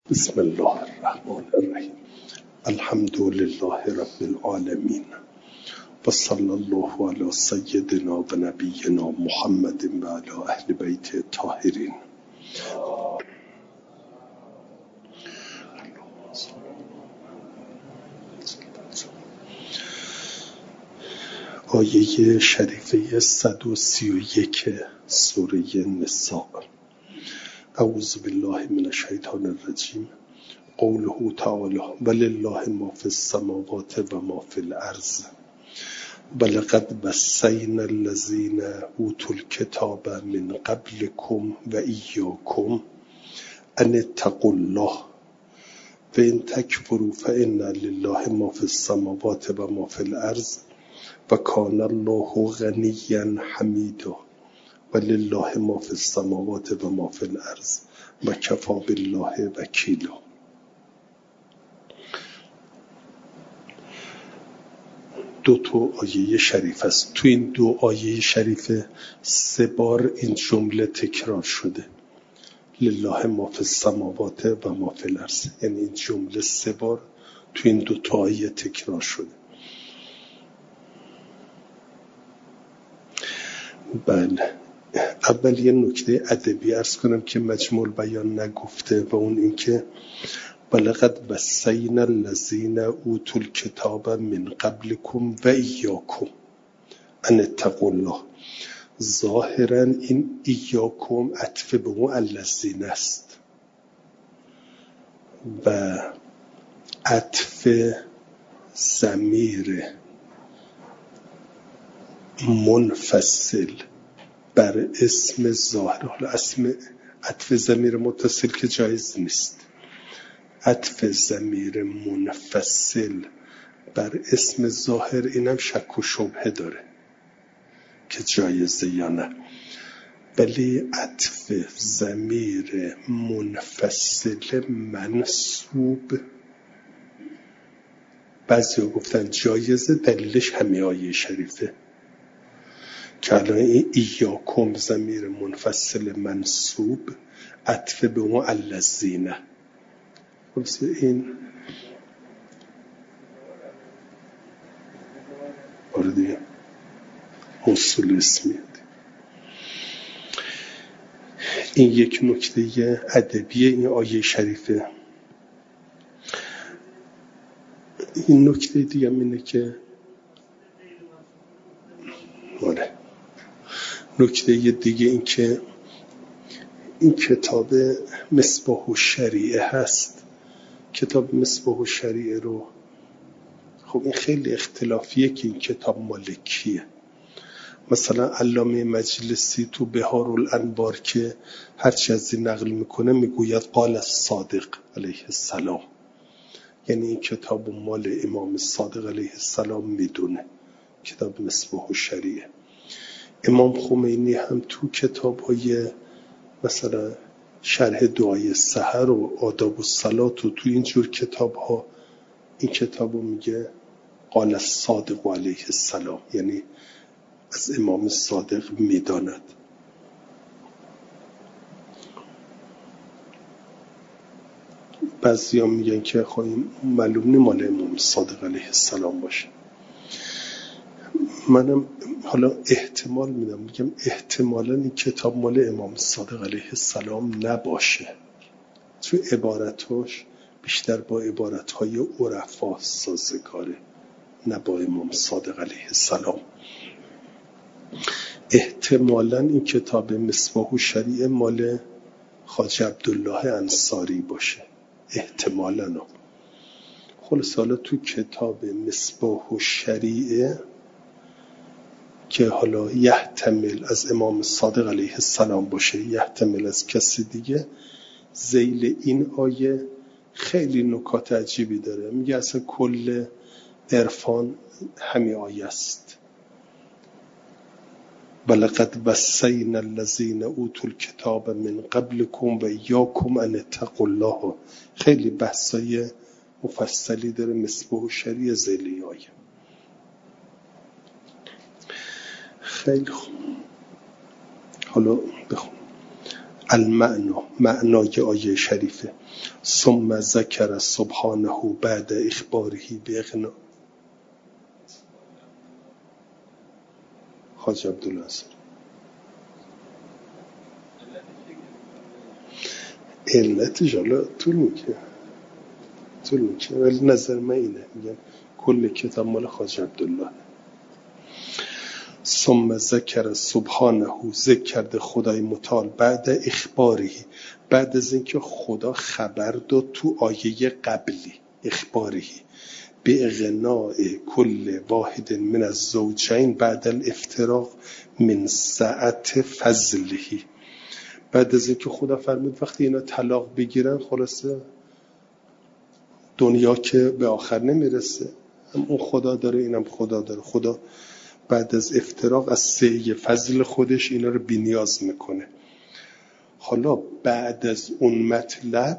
بسم الله الرحمن الرحیم. الحمد لله رب العالمین و صلی الله علی سیدنا و نبینا محمد و علی اهل بیت الطاهرین. آیه شریفه 131 سوره نساء. اعوذ بالله من الشیطان الرجیم. قوله تعالی ولله ما فی السماوات و ما فی الارض ولقد وصینا الذین اوتوا الکتاب من قبلکم و ایاکم ان اتقوا الله فان تکفروا فان لله ما فی السماوات و ما فی الارض و کان الله غنیا حمیدا ولله ما فی السماوات و ما فی الارض و کفی بالله وکیلا. دو تا آیه شریف است. تو این دو آیه شریف 3 بار این جمله تکرار شده، لله ما فی السماوات و ما فی الارض. یعنی این جمله 3 بار تو این دو تا آیه تکرار شده. بله، اول یه نکته ادبی عرض کنم که مجموع بیان نگفته و اون این که ولقد وصینا الذین اوتوا الکتاب من قبلکم و ایاکم ان اتقوا الله. ظاهرا این ایاکم عطف به اون الذین است و عطف ضمیر منفصل بر اسم ظاهر. حالا اسم عطف ضمیر متصل که جایز نیست، عطف ضمیر منفصل بر اسم ظاهر اینم شک و شبهه داره که جایزه یا نه، ولی عطف ضمیر منفصل منصوب بعضیا گفتن جایزه. دلیلش همین آیه شریفه که الان این ایاکم ضمیر منفصل منصوب عطف به اون الذین. این وارد اصول اسمیه. این یک نکته ادبی این آیه شریفه. این نکته دیگه اینه که نکته دیگه این که این کتاب مصباح الشریعه هست. کتاب مصباح الشریعه رو خب این خیلی اختلافیه که این کتاب مال کیه. مثلا علامه مجلسی تو بهار الانوار که هرچی از این نقل میکنه میگوید قال الصادق علیه السلام، یعنی این کتاب مال امام صادق علیه السلام میدونه، کتاب مصباح الشریعه. امام خمینی هم تو کتاب‌های مثلا شرح دعای سحر و آداب الصلات و تو اینجور کتاب‌ها این کتابو میگه قال الصادق علیه السلام، یعنی از امام صادق میداند. بعضیا میگن که خب این معلوم نی مال امام صادق علیه السلام باشه. منم حالا احتمال میدم، میگم احتمالاً این کتاب مال امام صادق علیه السلام نباشه، تو عبارتاش بیشتر با عبارتهای عرفا سازگاره، نه با امام صادق علیه السلام. احتمالاً این کتاب مصباح الشریعه مال خواجه عبدالله انصاری باشه، احتمالاً. خلاص حالا تو کتاب مصباح الشریعه که حالا یحتمل از امام صادق علیه السلام باشه، یحتمل از کسی دیگه، ذیل این آیه خیلی نکات عجیبی داره. میگه اصلا کل عرفان همین آیه است، ولقد وصینا الذین اوتوا الکتاب من قبلکم و ایاکم ان اتقوا الله. خیلی بحثای مفصلی داره مصباح الشریعه ذیل آیه. خیلی خوب، حالا بخون. المعنا، معنای آیه شریفه. ثم ذکر سبحانه بعد اخباره باغنا. حاج عبدالله انصاری علتش حالا طول میکنه ولی نظر من اینه، میگم کل کتاب مال حاج عبدالله. ثم ذکر سبحانه، ذکر کرده خدای متعال بعد اخباری، بعد از اینکه خدا خبر داد تو آیه قبلی اخباری به اغناء کل واحد من الزوجین بعد الافتراق من سعت فضله. بعد از اینکه خدا فرمود وقتی اینا طلاق بگیرن خلاصه دنیا که به آخر نمیرسه، هم اون خدا داره اینم خدا داره. خدا بعد از افتراق از سعی فضل خودش اینا رو بی‌نیاز میکنه. حالا بعد از اون مطلب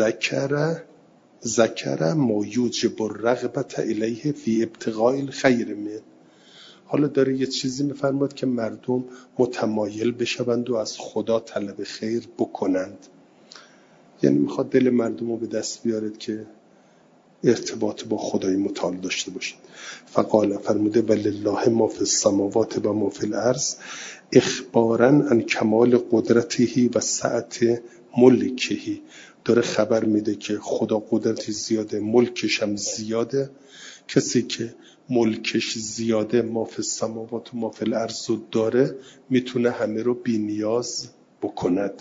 ذکر ما یوجب الرغبة الیه فی ابتغاء الخیر من. حالا داره یه چیزی میفرماد که مردم متمایل بشوند و از خدا طلب خیر بکنند، یعنی میخواد دل مردم رو به دست بیارد که ارتباط با خدای متعال داشته باشید. فقال، فرموده ولله ما فی السماوات و ما فی الارض اخبارا عن کمال قدرته و سعت ملکه. داره خبر میده که خدا قدرتی زیاده، ملکش هم زیاده. کسی که ملکش زیاده، ما فی السماوات و ما فی الارض داره، میتونه همه رو بی نیاز بکند.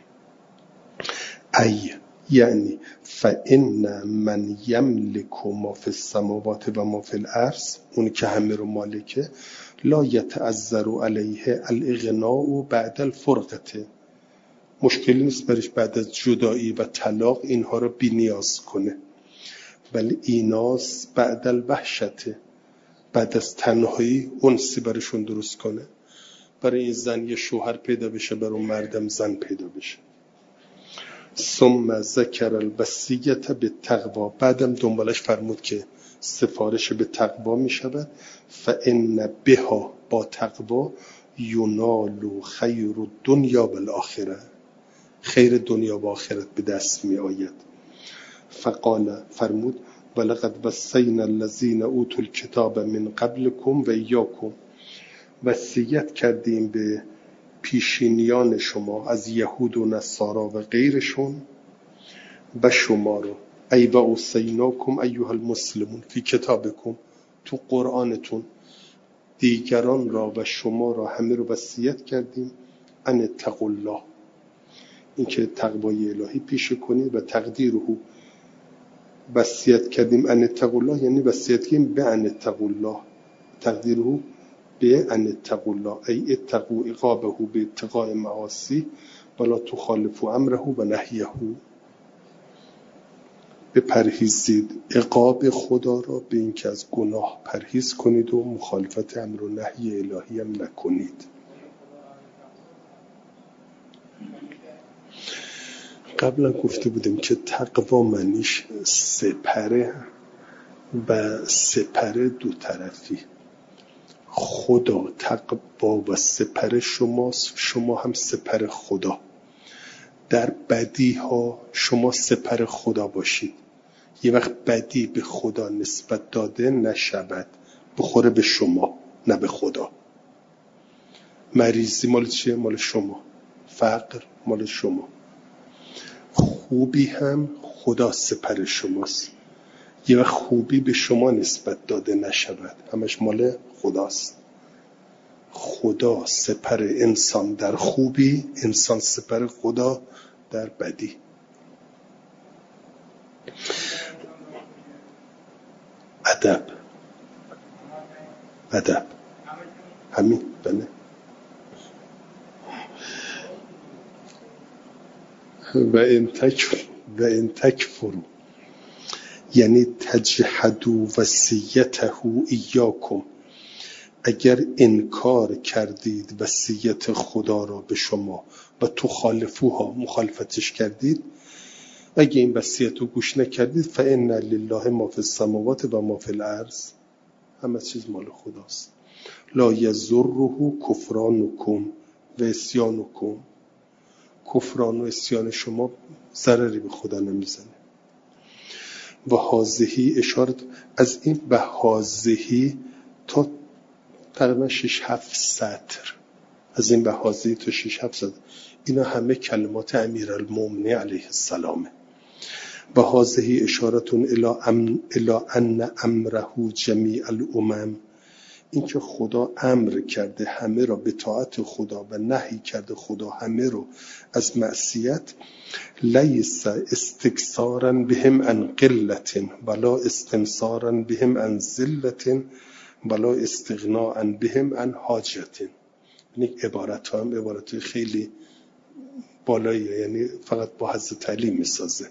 یعنی فإن من یملک ما فی السماوات و ما فی الارض، اون که همه رو مالکه، لا یتعذر علیه الاغناء بعد الفرقه، مشکلی نیست برش بعد از جدایی و طلاق اینها رو بی نیاز کنه. ولی ایناس بعد الوحشته، بعد از تنهایی انسی برشون درست کنه. برای این زن یه شوهر پیدا بشه، برای اون مردم زن پیدا بشه. ثم ذکر الوصیة بالتقوی، بعدم دنبالش فرمود که سفارش به تقوا می شود. فإن بها، با تقوا، ینال خیر الدنیا والآخره، خیر دنیا و آخرت به دست می آید. فقال، فرمود ولقد وصینا الذین اوتوا الکتاب من قبلکم و ایاکم، وصیت کردیم به پیشینیان شما از یهود و نصارا و غیرشون و شما رو، ای و اوصیناکم ایها المسلمون فی کتابکم، تو قرآنتون دیگران را و شما را همه رو وصیت کردیم ان اتقوا الله، اینکه تقوای الهی پیشه کنید. و تقدیره، وصیت کردیم ان اتقوا الله یعنی وصیت کردیم به ان اتقوا الله، تقدیره به ان اتقوا الله ای اتقوا عقابه به اتقاء معاصی ولا تخالفوا امره و نهیه، بپرهیزید عقاب خدا را، به این که از گناه پرهیز کنید و مخالفت امر و نهی الهی هم نکنید. قبلا گفته بودیم که تقوا معنیش سپره و سپره دو طرفی. خدا تقوا و سپر شماست، شما هم سپر خدا. در بدی ها شما سپر خدا باشید. یه وقت بدی به خدا نسبت داده نشود، بخوره به شما نه به خدا. مریضی مال چیه؟ مال شما. فقر مال شما. خوبی هم خدا سپر شماست. یه وقت خوبی به شما نسبت داده نشود، همش مال خداست. خدا سپر انسان در خوبی، انسان سپر خدا در بدی. ادب همین. بله. و ان تکفروا یعنی تجحدوا وصیته ایاکم، اگر انکار کردید وصیت خدا را به شما و تخالفوها، مخالفتش کردید، اگه این وصیت رو گوش نکردید، فإن لله ما فی السماوات و ما فی الارض، همه چیز مال خداست. لا یضره کفرانکم و عصیانکم، کفران و عصیان شما ضرری به خدا نمیزنه. و هازهی اشاره از این به هازهی تا تقریبا 6-7 سطر، از این به هازهی تا 6-7 سطر، اینا همه کلمات امیرالمومنین علیه السلامه. و هازهی اشارتون الی ان امره جمیع الامم، این که خدا امر کرده همه را به طاعت خدا و نهی کرده خدا همه رو از معصیت، لیس استکثارا بهم عن قلت ولا استنصارا بهم عن ذلت ولا استغناء بهم عن حاجت. این عبارت ها هم عبارت خیلی بالاییه، یعنی فقط با حضرت علی میسازه.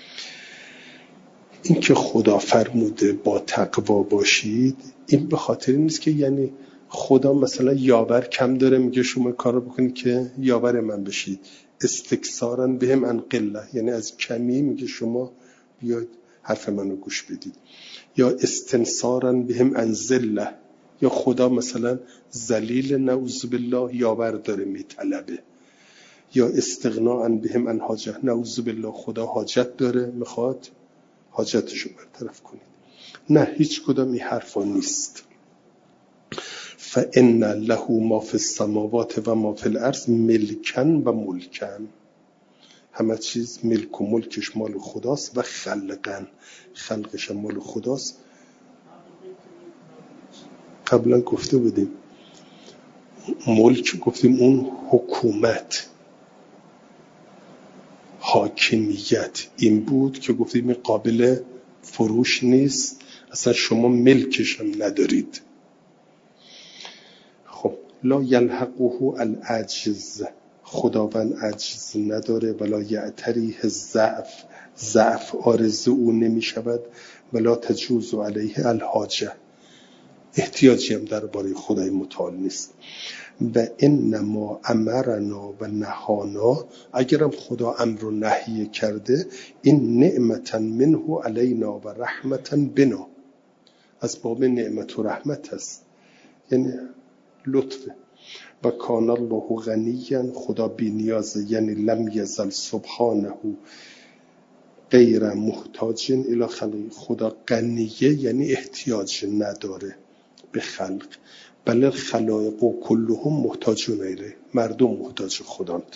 این که خدا فرموده با تقوا باشید، این به خاطر نیست که یعنی خدا مثلا یاور کم داره میگه شما کارو بکنید که یاور من بشید. استکثارا بهم عن قله، یعنی از کمی میگه شما بیاید حرف منو گوش بدید. یا استنصارا بهم عن ذله، یا خدا مثلا ذلیل نعوذ بالله یاور داره میطلبه. یا استغناء بهم عن حاجه، نعوذ بالله خدا حاجت داره میخواد حاجتشو برطرف کنید. نه، هیچ کدام این حرفا نیست. فإن له ما فی السماوات و ما فی الارض ملکن و ملکن، همه چیز ملک و ملکش مال خداست و خلقن، خلقش مال خداست. قبلا گفته بودیم ملک، گفتیم اون حکومت، حاکمیت این بود که گفتیم این قابل فروش نیست، اصلا شما ملکش هم ندارید. خب لا یلحقه العجز، خداوند عجز نداره، ولا یعتریه ضعف عارض او نمی شود، ولا تجوز علیه الحاجه، احتیاجی هم درباره خدای متعال نیست. و انما امرنا و نهانا، اگرم خدا امر و نهی کرده، این نعمتا منه علینا و رحمتا بنا، از باب نعمت و رحمت است، یعنی لطفه. و کان الله غنیا، خدا بی نیازه، یعنی لم یزل سبحانه غیر محتاج الی خلق، خدا غنیه یعنی احتیاج نداره به خلق. بل الخلائق و کلهم محتاجون الیه، مردم محتاج خداند.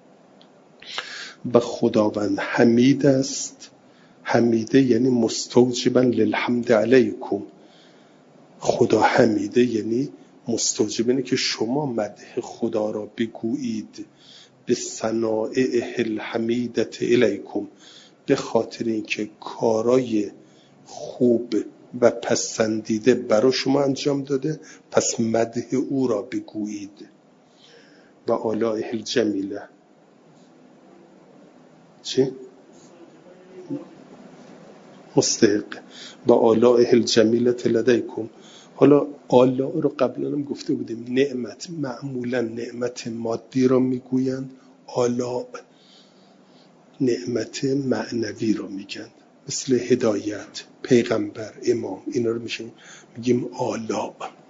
و خداوند حمید است، حمیده یعنی مستوجبا للحمد علیکم، خدا حمیده یعنی مستوجب اینه که شما مدح خدا را بگویید، به صنائع الحمیدت الیکم، به خاطر اینکه کارای خوب و پسندیده برای شما انجام داده، پس مدح او را بگویید. و آلائه الجمیله، چی؟ مستحق. و آلائه الجمیله لدیکم. حالا آلا رو قبلا هم گفته بودیم، نعمت معمولا نعمت مادی رو میگویند، آلا نعمت معنوی رو میگن، مثل هدایت، پیغمبر، امام، اینا رو میگیم آلا.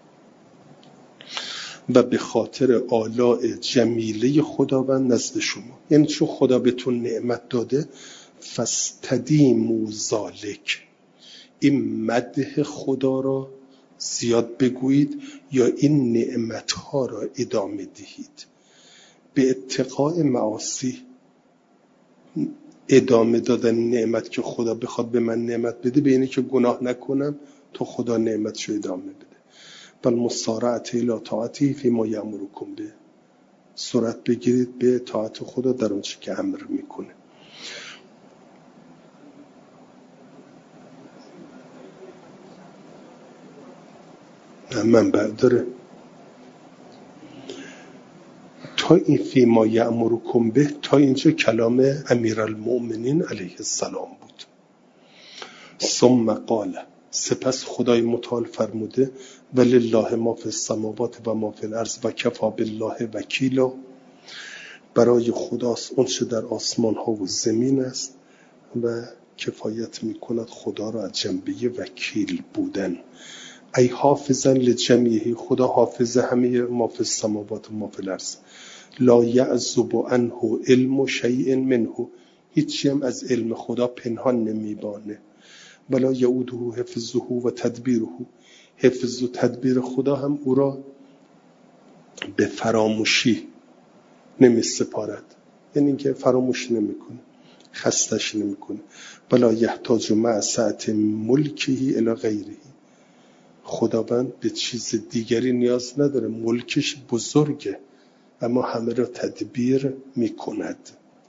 و به خاطر آلاء جمیله خداوند نزد شما، یعنی چون خدا بهتون نعمت داده، فاستدیموا ذالک، این مدح خدا را زیاد بگویید یا این نعمتها را ادامه دهید. به اتقاء معاصی، ادامه دادن نعمت که خدا بخواد به من نعمت بده، به اینه که گناه نکنم تا خدا نعمتشو ادامه بده. بل مسارعت الی طاعته فیما یأمرکم به، سرعت بگیرید به طاعت خدا در اونچه که امر میکنه. من برداره تا این فیما یأمرکم به، تا اینجا کلام امیرالمؤمنین علیه السلام بود. ثم قال، سپس خدای متعال فرموده، ولله ما فی السماوات و ما فی الارض و کفی بالله وکیلا، برای خداست اون چه در آسمان ها و زمین است و کفایت میکند خدا را از جنبه وکیل بودن. ای حافظا لجمیعه، خدا حافظ همه ما فی السماوات و ما فی الارض، لا یعزب عنه علم شیء منه، هیچی هم از علم خدا پنهان نمیبانه. ولا یعوده حفظه و تدبیره، حفظ و تدبیر خدا هم او را به فراموشی نمی سپارد، یعنی که فراموش نمیکنه، خستش نمیکنه. ولا یحتاج مع سعة ملکه الی غیره، خداوند به چیز دیگری نیاز نداره، ملکش بزرگه اما همه را تدبیر میکند.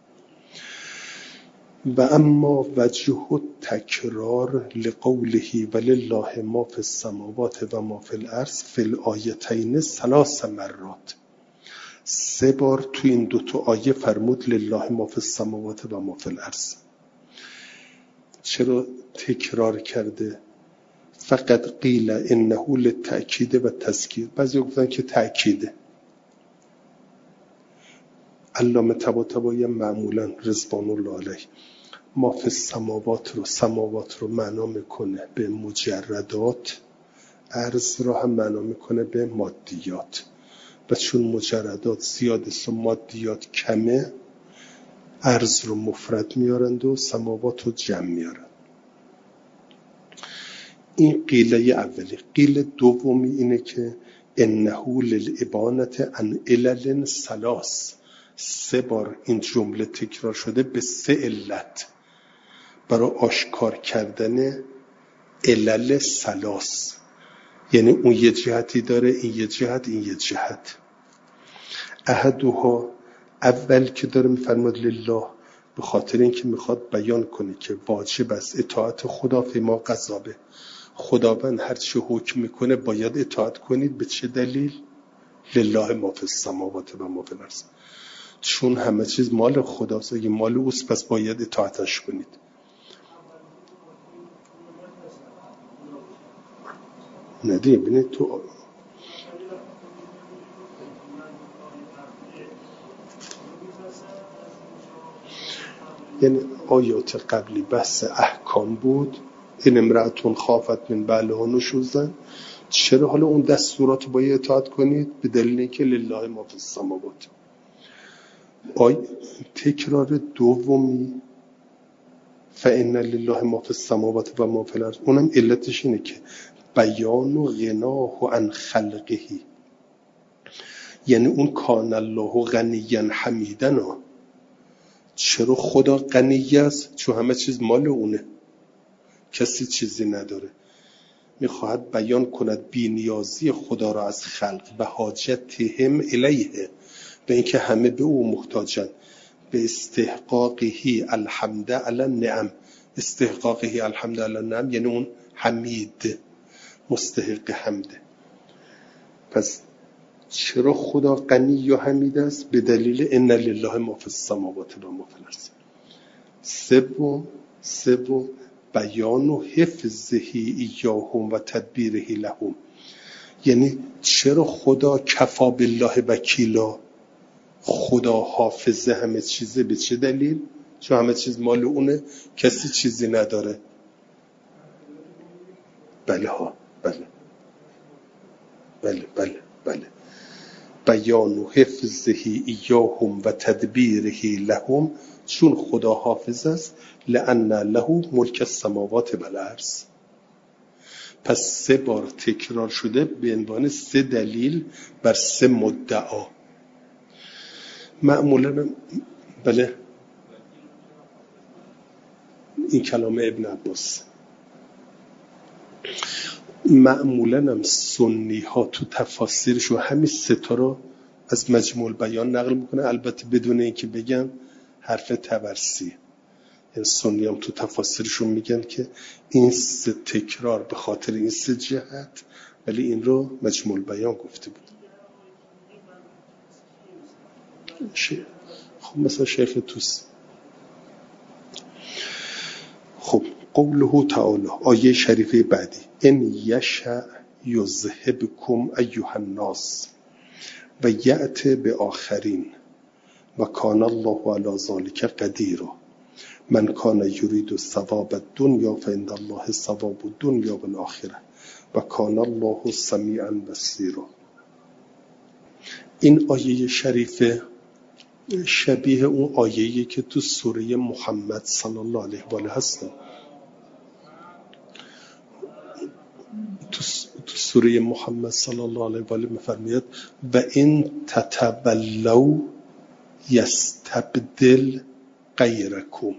و اما وجه تکرار لقوله ولله ما فی السماوات و ما فی الارض فی الآیتین 3 مرات، 3 بار تو این 2 آیه فرمود لله ما فی السماوات و ما فی الارض. چرا تکرار کرده؟ فقط قیل انه للتأکید و تذکیر، بعضی گفتن که تأکیده. علامه طباطبایی معمولا رضوان الله علیه ما فی السماوات رو معنا میکنه به مجردات، ارض رو هم معنا میکنه به مادیات، و چون مجردات زیاد است و مادیات کمه، ارض رو مفرد میارند و سماوات رو جمع میارند. این قیله اولی. قیل دومی اینه که انه للابانه عن علل 3 بار این جمله تکرار شده به 3 علت، برای آشکار کردن علل 3، یعنی اون یه جهتی داره، این یه جهت، این یه جهت. احدها، اول که داره میفرماد لله، به خاطر اینکه میخواد بیان کنه که واجب است اطاعت خدا فیما قضا به، خداوند هر چی حکم میکنه باید اطاعت کنید. به چه دلیل؟ لله ما فی السماوات و ما فی الارض، چون همه چیز مال خداست، اگه مال اوست پس باید اطاعتش کنید. ندیه بینید تو یعنی آیات قبلی بحث احکام بود، این امرأتون خافت من بعلها نشوزن، چرا حالا اون دستورات باید اطاعت کنید؟ به دلیل اینکه لله ما فی السماوات. تکرار دومی فإن لله ما فی السماوات و ما فی الارض، اونم علتش اینه که بیان و غناه عن خلقه، یعنی اون کان الله غنیا حمیدنا. چرا خدا غنی است؟ چون همه چیز مال اونه، کسی چیزی نداره. میخواهد بیان کند بی‌نیازی خدا را از خلق و حاجتهم الیه، به اینکه همه به او محتاجن. به استحقاقه الحمد علی النعم، استحقاقه الحمد علی النعم یعنی اون حمید، مستحق حمده. پس چرا خدا غنی و حمید است؟ به دلیل ان لله ما فی السماوات و ما فی الارض. سوم بیان و حفظه ایاهم و تدبیره لهم، یعنی چرا خدا کفا بالله وکیلا، خدا حافظه همه چیزه. به چه دلیل؟ چون همه چیز مال اونه، کسی چیزی نداره. بله ها، بله. بیان و حفظه ایاهم و تدبیره لهم، چون خدا حافظ است، لأن له ملک السماوات و الارض. پس 3 بار تکرار شده به عنوان 3 دلیل بر 3 مدعا. معمولا بله این کلام ابن عباس، معمولا هم سنی ها تو تفاسیرشون همین 3 تا رو از مجموع بیان نقل میکنه، البته بدون اینکه بگن حرف تبرسی. یعنی سنی هم تو تفاسیرشون میگن که این 3 تکرار به خاطر این 3 جهت، ولی این رو مجموع بیان گفته بود. خب مثلا شیخ توسی. خب قوله تعالی، آیه شریفه بعدی، ان یشأ یذهبکم ایها الناس و یأتی بآخرین و کان الله علی ذلک قدیر. من کان یرید ثواب الدنیا فعند الله ثواب الدنیا والآخرة و کان الله سمیعا بصیرا. این آیه شریفه شبیه اون آیه‌ای که تو سوره محمد صلی الله علیه و آله هست. تو سوره محمد صلی الله علیه و آله می‌فرماید و این تتولوا یستبدل غیرکم،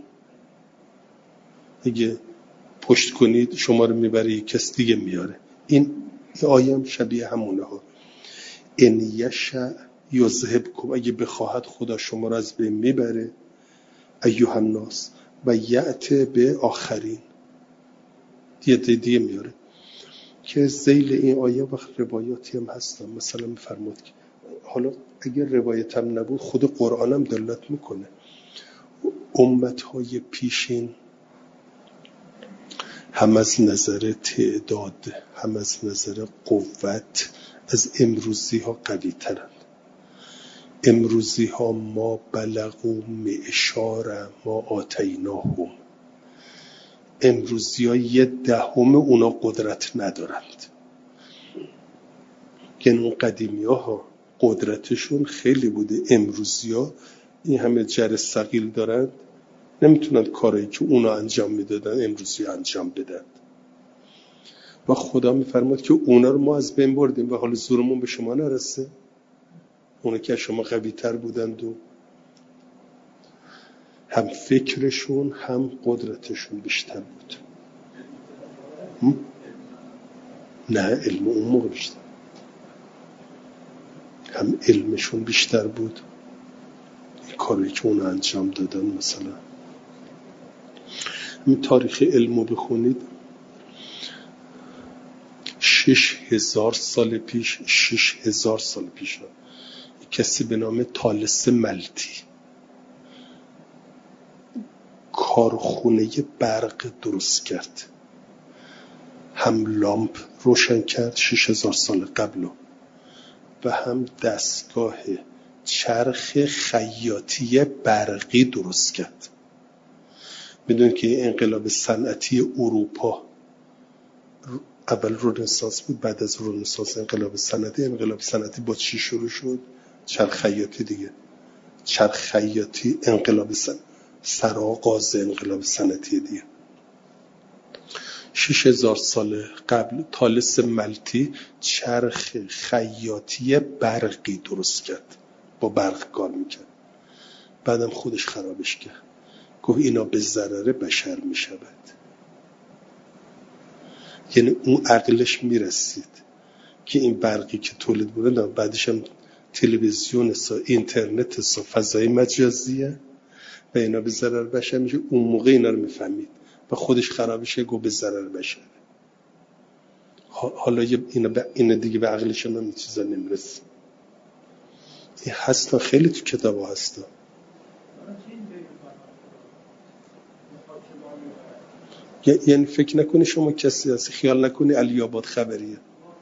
اگه پشت کنید شما رو میبره یک کس دیگه میاره. این آیه هم شبیه همونه ها. ان یشاء یذهبکم، اگه بخواهد خدا شما رو از بین میبره، ایها الناس، و یأتی به آخرین، یه دیگه میاره. که ذیل این آیه وقت روایاتی هم هستن، مثلا میفرماد که حالا اگر روایت هم نبود خود قرآن هم دلالت میکنه امتهای پیشین هم از نظر تعداد هم از نظر قوت از امروزی ها قوی ترند. امروزی ها ما بلغوا معشار ما آتیناهم، امروزی ها 1/10 اونا قدرت ندارند. که اون قدیمی ها قدرتشون خیلی بوده، امروزی ها این همه جر ثقیل دارند نمیتونند کاری که اونا انجام میدادن امروزی انجام بدن. و خدا میفرماد که اونا رو ما از بین بردیم و حالا زورمون به شما نرسه، اونا که شما قوی تر بودند و هم فکرشون هم قدرتشون بیشتر بود. نه علم اون موقع بیشتر، هم علمشون بیشتر بود، این کاری که اونا انجام دادن. مثلا این تاریخ علمو بخونید 6000 سال پیش 6000 سال پیش کسی به نام طالس ملتی کارخونه برق درست کرد، هم لامپ روشن کرد 6000 سال قبل و هم دستگاه چرخ خیاطی برقی درست کرد. میدونید که انقلاب صنعتی اروپا اول رنسانس بود، بعد از رنسانس انقلاب صنعتی با چی شروع شد؟ چرخ خیاطی دیگه. چرخ خیاطی انقلاب سرآغاز انقلاب صنعتی دیگه. 6000 سال قبل طالس ملتی چرخ خیاطی برقی درست کرد، با برق کار میکرد. بعدم خودش خرابش کرد، گفت اینا به ضرر بشر میشود. یعنی اون عقلش میرسید که این برقی که تولید بودن بعدش هم تلویزیون اینترنت فضای مجازیه و اینا به ضرر بشر میشه. اون موقع اینا رو میفهمید و خودش خرابشه، گفت به ضرر بشر. حالا اینا دیگه به عقلش هم این چیزا نمیرسه. این هستا خیلی تو کتاب ها هستا. یعنی فکر نکنی شما کسی هستی، خیال نکنی علی آباد خبریه.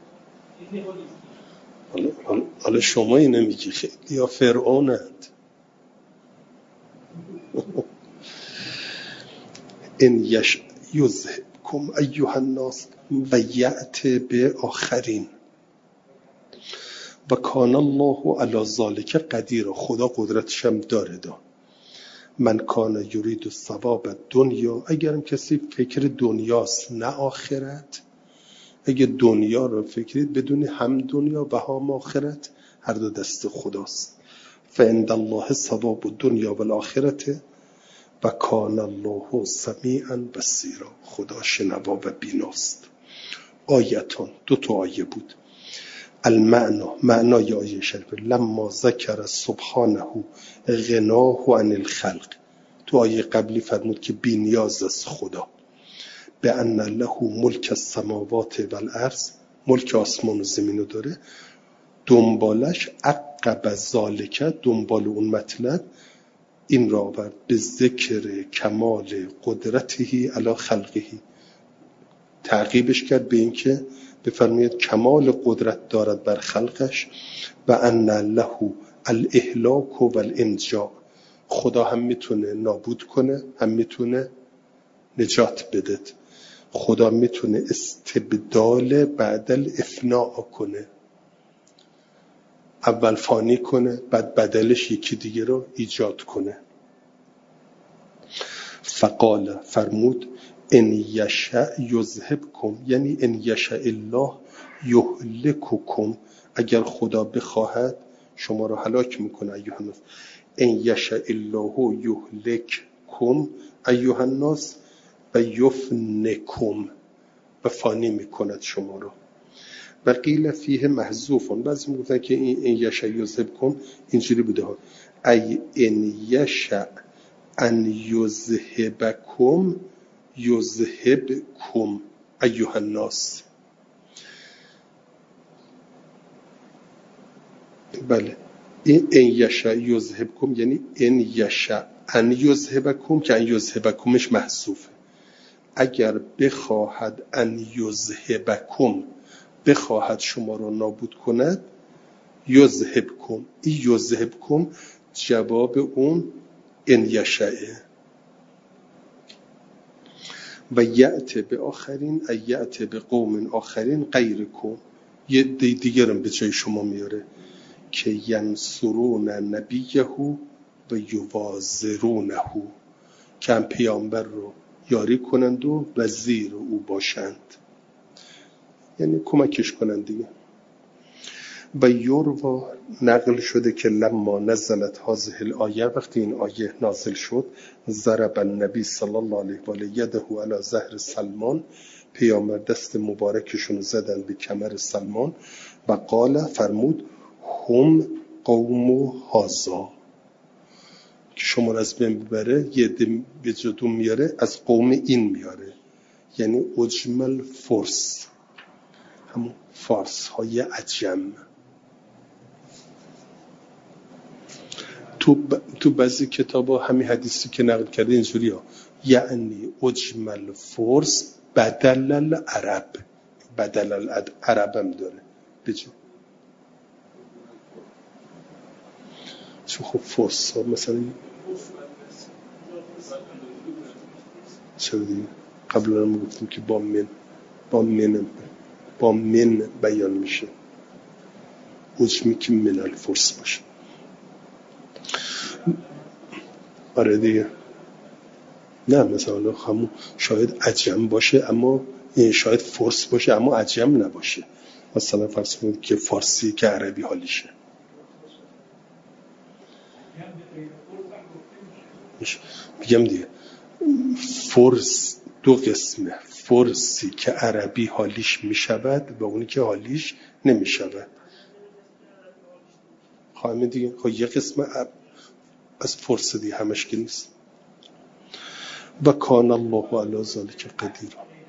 حالا شما اینه میگی خیلی یا فرعونند. ان یذهبکم ایها الناس و یأتی به آخرین و کان الله علی ذلک قدیر، خدا قدرتش هم داره. من کان یرید ثواب دنیا، اگرم کسی فکر دنیاست نه آخرت، اگه دنیا رو فکرید بدونی هم دنیا و هم آخرت هر دو دست خداست. فعند الله ثواب الدنیا و الاخرت و کان الله سمیعا بصیرا، خدا شنوا و بیناست. آیتان، 2 آیه بود. المعنا، معنای آیه شریف، لما ذکر سبحانه غناه عن الخلق، تو آیه قبلی فرمود که بی نیاز است خدا، به ان له ملک السماوات والارض، ملک آسمان و زمینو داره. دنبالش عقب ذالک، دنبال اون مطلب این را آورد به ذکر کمال قدرته علی خلقه، تعقیبش کرد به این که بفرماید کمال قدرت دارد بر خلقش. و ان له الاهلاک و الانجاء، خدا هم میتونه نابود کنه هم میتونه نجات بده. خدا میتونه استبدال بعد الافناء کنه. اول فانی کنه، بعد بدلش یکی دیگه رو ایجاد کنه. فقال، فرمود ان یشاء یذهبکم، یعنی ان یشاء الله یهلککم، اگر خدا بخواهد شما رو هلاک میکنه ایها الناس. ان یشاء الله یهلککم ایها الناس و یفنکم، و فانی میکند شما رو. و قیل فیه محذوفون، بعضی میگفتن که این یشاء یذهبکم اینجوری بوده ها، ای ان یشاء ان یذهبکم یذهبکم ایها الناس. بله، این یشاء یذهبکم یعنی ان یشاء ان یذهبکم، که ان یذهبکمش محذوفه. اگر بخواهد ان یذهبکم، بخواهد شما رو نابود کند، یذهبکم، این یذهبکم جواب اون ان یشاء. و یأت به آخرین، یأت به قوم آخرین غیرکم، یه دیگر هم به جای شما میاره که ینصرون نبیه و یوازرونه، که هم پیامبر رو یاری کنند و وزیر او باشند، یعنی کمکش کنند دیگه. و یوروا، نقل شده که لما نزلت هذه الآیه، وقتی این آیه نازل شد، ضرب النبی صلی الله علیه و آله یده علی ظهر سلمان، پیامبر دست مبارکشون زدن به کمر سلمان و قال، فرمود هم قوم هذا، که شما را از بین ببره، یه عده به جدون میاره، از قوم این میاره، یعنی اجمل فرس، همون فارس های عجم. تو بعضی کتابا همین حدیثی که نقل کرده اینجوری ها، یعنی اجمل فرس بدل العرب، بدل العرب هم داره بجو، چون خب فرس ها مثلا چرا دیگه قبلا هم گفتیم که با من بیان میشه، اجمی که من الفرس باشه. آره دیگه، نه مثلا همون شاید عجم باشه اما شاید فرس باشه اما عجم نباشه، مثلا فرض کنید که فارسی که عربی حالیشه. میگم دیگه فرس دو قسمه، فرسی که عربی حالیش میشود و اونی که حالیش نمیشود. خواهیم دیگه خب یه قسم از فرس دیگه، همش که نیست. و کان الله علی ذلک قدیر.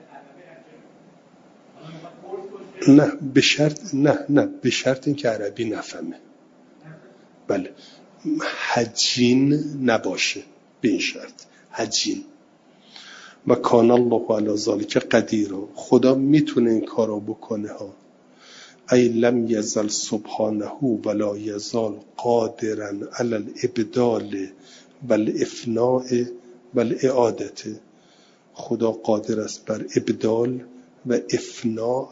نه به شرط، نه به شرط این که عربی نفهمه. بله، حجین نباشه، به این شرط حجین. و کان الله علی ذلک قدیر، خدا میتونه این کارو بکنه ها. ای لم یزل سبحانه ولا یزال قادرا علی الابدال والافناء والاعاده، خدا قادر است بر ابدال و افناء،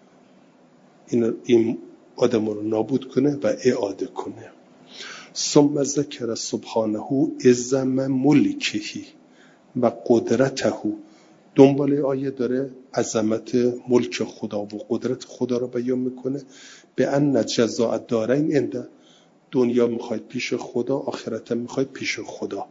این آدم رو نابود کنه و اعاده کنه. ثم ذکر سبحانه عظم ملکه و قدرته، دنبال آیه داره عظمت ملک خدا و قدرت خدا رو بیان میکنه. به ان جزاء الدارین عنده، دنیا میخواید پیش خدا، آخرت میخواید پیش خدا.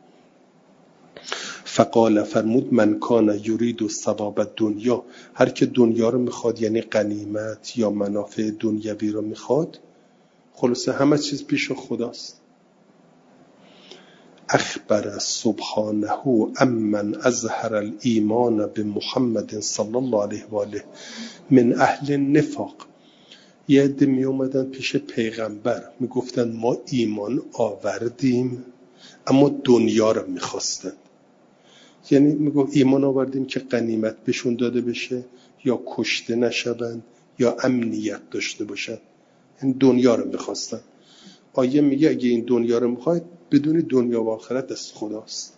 فقال، فرمود من کان یرید ثواب الدنیا، هر که دنیا رو میخواد یعنی غنیمت یا منافع دنیوی رو میخواد، خلاصه همه چیز پیش خداست. اخبر سبحانه امن اظهر الایمان بمحمد صلی الله علیه و آله من اهل النفاق. یه عده می اومدن پیش پیغمبر میگفتن ما ایمان آوردیم اما دنیا رو میخواستن، یعنی میگفت ایمان آوردیم که غنیمت بهشون داده بشه یا کشته نشوند یا امنیت داشته باشن، این دنیا رو میخواستن. آیه میگه اگه این دنیا رو میخواید بدون دنیا و آخرت دست خداست.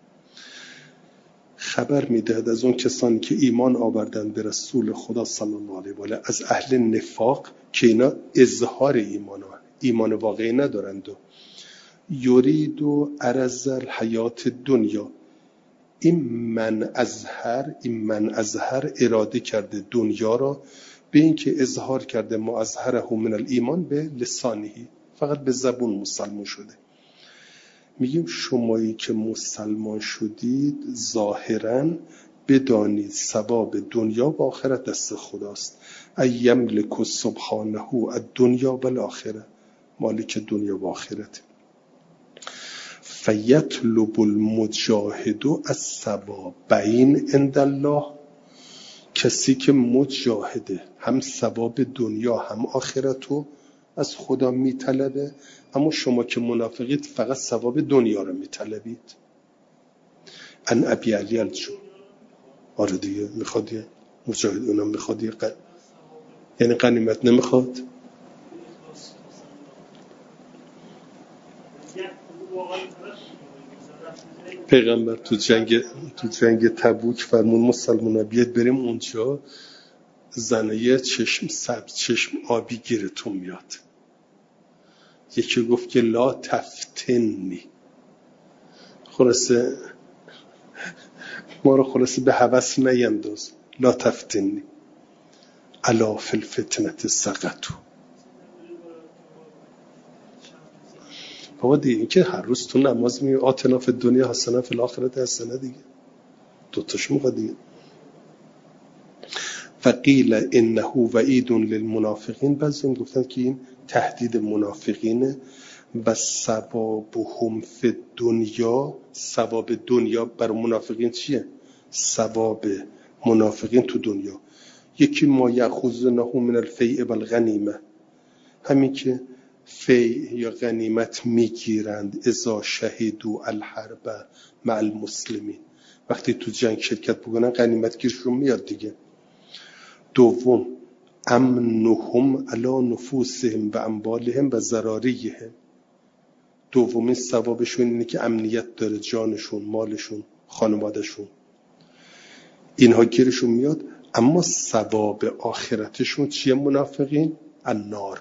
خبر میدهد از اون کسانی که ایمان آوردن به رسول خدا صلی الله علیه و آله از اهل نفاق که اینا اظهار ایمان ها، ایمان واقعی ندارند. یرید و عرض الحیات دنیا، این من ازهر اراده کرده دنیا را به این که اظهار کرده معظهره من الایمان به لسانهی، فقط به زبون مسلمان شده. میگیم شمایی که مسلمان شدید ظاهراً بدانید ثواب دنیا و آخرت دست خداست. ایملک سبحانه الدنیا و الاخره، مالک دنیا و آخرت. فیطلب المجاهد الثوابین عند الله، کسی که مجاهده هم ثواب دنیا هم آخرتو از خدا میطلبه، اما شما که منافقید فقط ثواب دنیا رو میطلبید. ان ابی علی الجو، آره دیگه میخواد یه مجاهد اونم میخواد یه یعنی غنیمت نمیخواد. پیغمبر تو جنگ تبوک فرمون مسلمونا بیاد بریم اونجا، زنه چشم سبز چشم آبی گیرتون میاد. یکی گفت که لا تفتنی، خلاصه ما رو خلاصه به هوس نینداز، لا تفتنی الا فی الفتنة سقطوا. بابا دیگه این که هر روز تو نماز میگه آتنا فی الدنیا حسنه فی الاخرة حسنه، دیگه دوتاش میخواد دیگه. فقیل انه وعید للمنافقین، بعضی گفتن که این تهدید منافقینه. و ثوابهم فی الدنیا، ثواب دنیا برای منافقین چیه؟ ثواب منافقین تو دنیا یکی ما یأخذونه من الفیء والغنیمه، همین که فی یا غنیمت میگیرند اذا شهدوا الحرب مع المسلمین، وقتی تو جنگ شرکت بکنن غنیمت گیرشون میاد دیگه. دوم امنهم علی نفوسهم و اموالهم و ضراریهم، دومین ثوابشون اینه که امنیت داره، جانشون، مالشون، خانوادهشون، اینها گیرشون میاد. اما ثواب آخرتشون چیه منافقین؟ النار.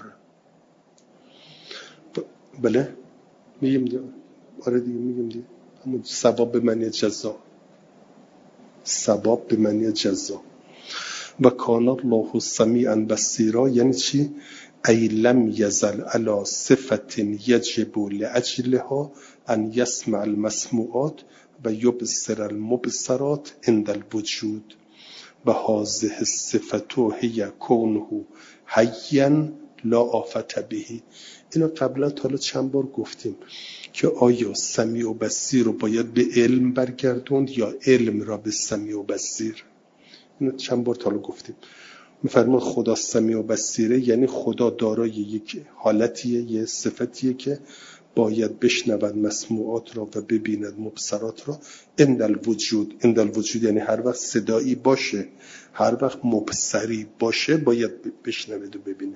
بله میگیم دیگه، آره دیگه میگیم دیگه، اما ثواب به معنی جزا، ثواب به معنی جزا. و کان الله سمیعا بصیرا، یعنی چی؟ ای لم یزل علی صفت یجب لاجلها ان یسمع المسموعات و یبصر المبصرات عند الوجود و هذه الصفت هی کونه حیا لا آفت به. اینو قبلا تا حالا چند بار گفتیم که آیا سمیع و بصیر رو باید به علم برگردوند یا علم را به سمیع و بصیر؟ اینو چند بار تا حالا گفتیم. میفرمان خدا سمیع و بصیره، یعنی خدا دارای یک حالتیه، یه صفتیه که باید بشنود مسموعات را و ببیند مبصرات را. عند الوجود، عند الوجود یعنی هر وقت صدایی باشه، هر وقت مبصری باشه باید بشنود و ببینه.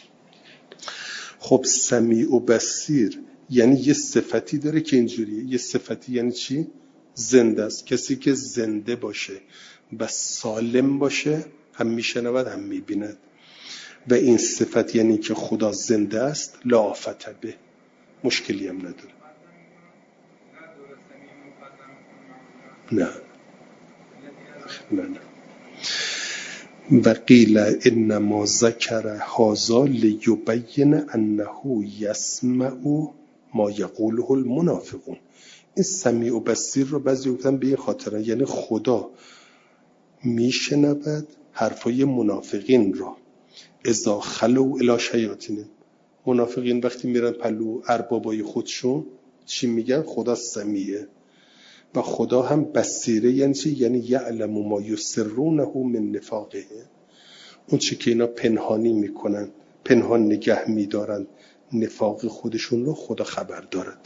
خب سمیع و بصیر یعنی یه صفتی داره که اینجوریه. یه صفتی یعنی چی؟ زنده است. کسی که زنده باشه و سالم باشه هم میشنود هم میبیند، و این صفت یعنی که خدا زنده است، لا آفت به، مشکلی هم نداره. نه. و قیل انما ذکر هذا لیبین انه یسمع ما یقوله المنافقون. این سمیع و بصیر رو بعضی گفتن به این خاطره، یعنی خدا میشنود حرفای منافقین را. اذا خلو الی شیاطین، منافقین وقتی میرن پلو اربابای خودشون چی میگن؟ خدا سمیعه. و خدا هم بصیره، یعنی چی؟ یعنی یعلم ما یسرونه من نفاقه، اون چی که اینا پنهانی میکنن، پنهان نگه میدارن نفاق خودشون رو، خدا خبر دارد.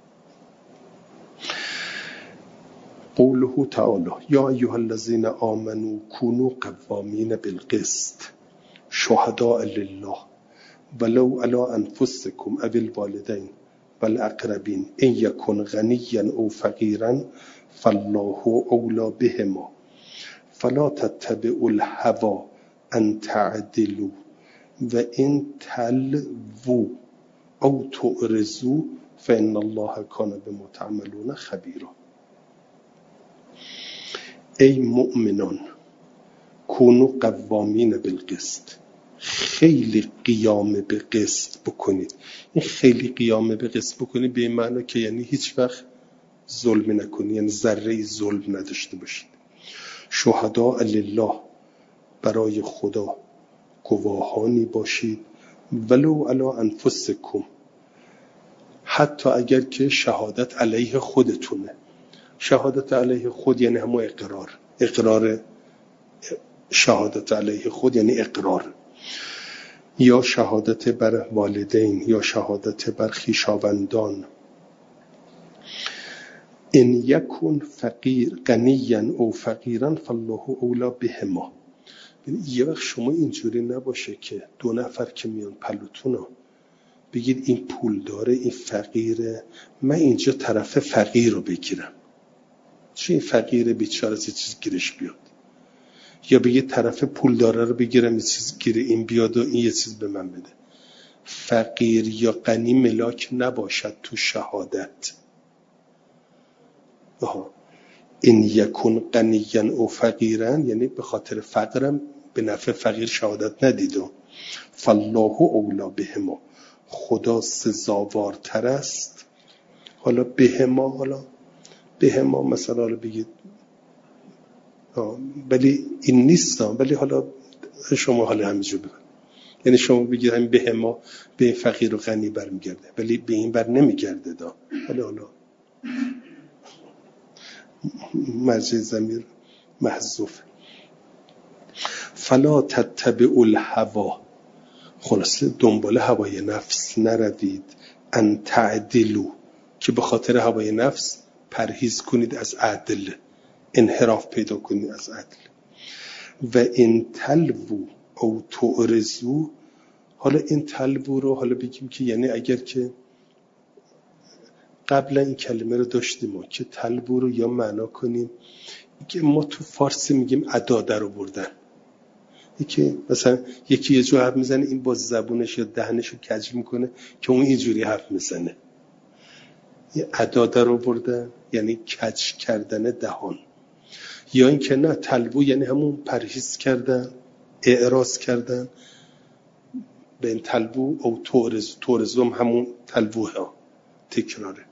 قوله تعالی یا ایها الذین آمنوا کونوا قوامین بالقسط شهداء لله ولو علی انفسکم او الوالدین والاقربین ان یکن غنیا او فقیرا فالله اولی بهما فلا تتبعوا الهوى ان تعدلوا و ان تلووا او تعرضوا فان الله کان بما تعملون خبیرا. ای مؤمنان کونوا قوامین بالقسط، خیلی قیام به قسط بکنید. این خیلی قیام به قسط بکنید به این معنی که یعنی هیچ وقت ظلم نکنید، یعنی ذره ظلم نداشته باشید. شهداء لله، برای خدا گواهانی باشید، ولو علی انفسکم، حتی اگر که شهادت علیه خودتونه. شهادت علیه خود یعنی همون اقرار شهادت علیه خود یعنی اقرار، یا شهادت بر والدین، یا شهادت بر خویشاوندان. ان یکن فقیر غنیا او فقیرا فالله اولی بهما. یه وقت شما اینجوری نباشه که دو نفر که میان پلوتون بگید این پول داره این فقیره، من اینجا طرف فقیر رو بگیرم، چون این فقیر بیچاره یه چیز گیرش بیاد، یا بگید طرف پول داره رو بگیرم یه چیز گیره این بیاد و این یه چیز به من بده. فقیر یا غنی ملاک نباشد تو شهادت. این یکون غنیا او فقیرا یعنی به خاطر فقرم به نفع فقیر شهادت ندیدم. فالله اولی بهما، خدا سزاوارتر است. حالا بهما مثلا حالا بگید ولی این نیستم، ولی حالا شما حالا همینجور بگید، یعنی شما بگید همین بهما به فقیر و غنی برمیگرده ولی به این بر نمیگرده دا. ولی حالا مرجع ضمیر محذوف. فلا تتبعوا الهوى، خلاصه دنبال هوای نفس نروید. ان تعدلوا، که به خاطر هوای نفس پرهیز کنید از عدل، انحراف پیدا کنید از عدل. و این تلووا او تعرضوا، حالا این تلووا رو حالا بگیم که یعنی اگر که قبلا این کلمه رو داشتیم ما که تلووا رو یا معنا کنیم که ما تو فارسی میگیم ادا در آوردن، یکی مثلا یکی یه جور حرف میزنه این با زبونش یا دهنش رو کج میکنه که اون اینجوری حرف میزنه، یه ادا در آوردن یعنی کج کردن دهان. یا این که نه تلوو یعنی همون پرهیز کردن، اعراض کردن. به این تلوو او تعرض همون تلووه ها تکراره.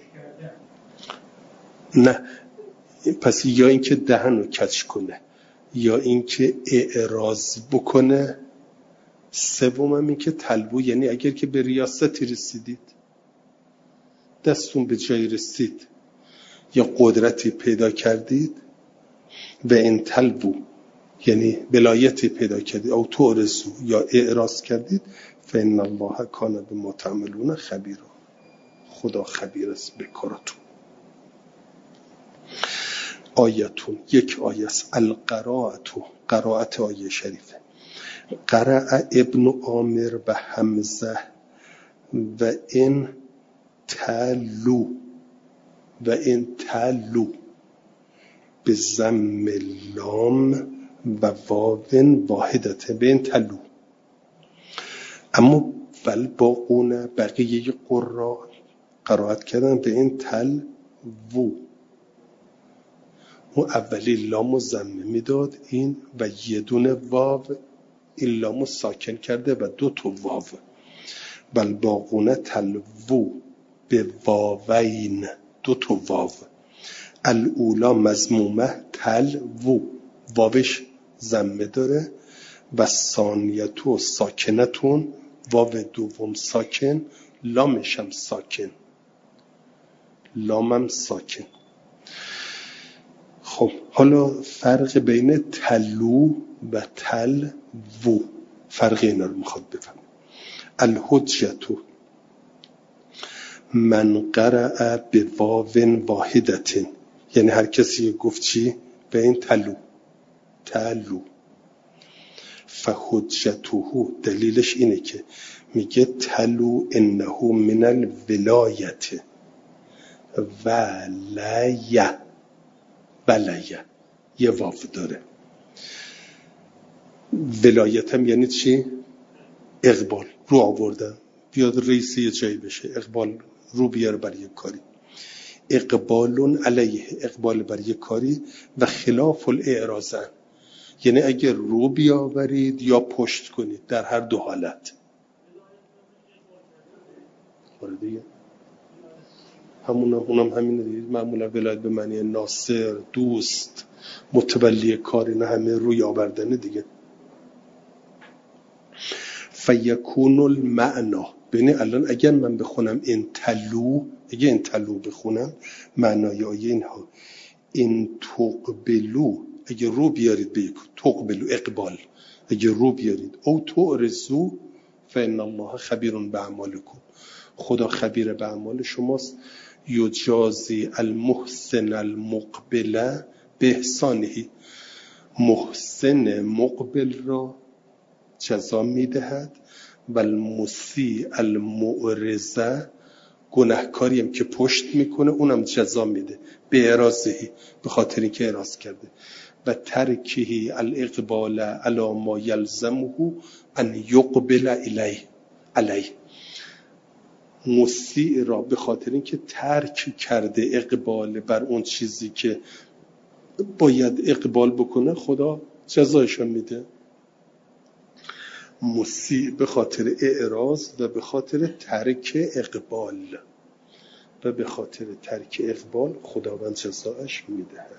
نه پس یا این که دهن رو کج کنه یا این که اعراض بکنه. سوم هم این که تلوو یعنی اگر که به ریاستی رسیدید، دستون به جای رسید یا قدرتی پیدا کردید، و این تلوو یعنی ولایتی پیدا کردید او تعرضوا یا اعراض کردید، فإن الله کان بما تعملون خبیرا، خدا خبیر است به کارتون. آیتون، یک آیه است. قرائت آیه شریفه. قرأ ابن عامر و حمزه و این تلو به ضم لام و واو واحدته، به این تلو. اما والباقون بقیه قراء قرائت کردن به این تلو. اون اولی لامو ضمه میداد این و یه دونه واو، این لامو ساکن کرده و دو تا واو. والباقون تلو به واوین، دو تا واو. الاولا مضمومه تلو، واوش ضمه داره. و ثانیتو ساکنتون، واو دوم ساکن، لامش هم ساکن، لامم ساکن. خب حالا فرق بین تلو و تلو، فرق اینا رو میخواد بفهم. الحجتو من قرأ به واو واحدتن، یعنی هر کسی گفت چی؟ به این تلو. فحجته، دلیلش اینه که میگه تلو انه من الولایت ولیه یه واو داره. ولایت هم یعنی چی؟ اقبال، رو آوردن، بیاد رئیس یه جایی بشه، اقبال رو بیاره برای یه کاری. اقبال علیه، اقبال بر یه کاری، و خلاف الاعراضن، یعنی اگر رو بیاورید یا پشت کنید، در هر دو حالت. دیگه اونم همینه دیگه. معمولا ولایت به معنی ناصر، دوست، متولی کاری، نه همه روی آوردنه دیگه. فیکون المعنا، ببین الان اگر من بخونم انتلو، اگه انتلو بخونم معنای آیه اینها، این تقبلو، اگه رو بیارید به یک تقبلو اقبال، اگه رو بیارید، او تعرضو فإن الله خبیر باعمالکم، خدا خبیر به اعمال شماست. یجازی المحسن المقبل به احسانه، محسن مقبل را جزا میدهد، و المسیء المعرض، گناهکاری هم که پشت میکنه اونم جزا میده به اعراضه، به خاطر اینکه اعراض کرده. و ترکه الاقبال علی ما یلزمه ان یقبل علیه، مسیء را به خاطر اینکه ترک کرده اقبال بر اون چیزی که باید اقبال بکنه، خدا جزایشون میده. مسیء به خاطر اعراض و به خاطر ترک اقبال، و به خاطر ترک اقبال خداوند جزایش میدهد.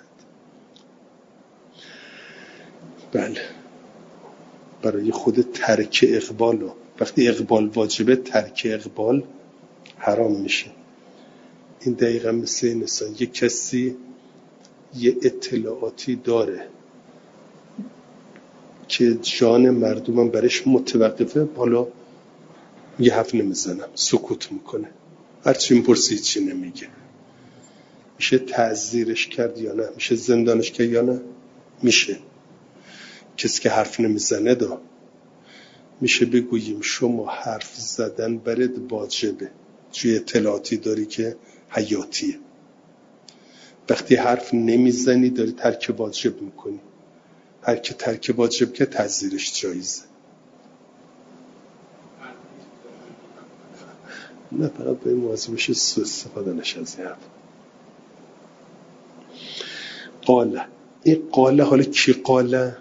بله، برای خود ترک اقبال، وقتی اقبال واجبه ترک اقبال حرام میشه. این دقیقا مثل این است، یه کسی یه اطلاعاتی داره که جان مردمم برش متوقفه، حالا یه حرف نمیزنم، سکوت میکنه، هرچی میپرسی چی نمیگه. میشه تعزیرش کرد یا نه؟ میشه زندانش کرد یا نه؟ میشه. کسی که حرف نمیزنه میشه بگوییم شما حرف زدن برات واجبه، چون اطلاعاتی داری که حیاتیه. وقتی حرف نمیزنی داری ترک واجب میکنی، هر که ترک واجب که تعزیرش جایزه. نه فقط به این موضوع بشه سوء استفاده نشه از این حرف. قاله، این قاله حالا کی قاله؟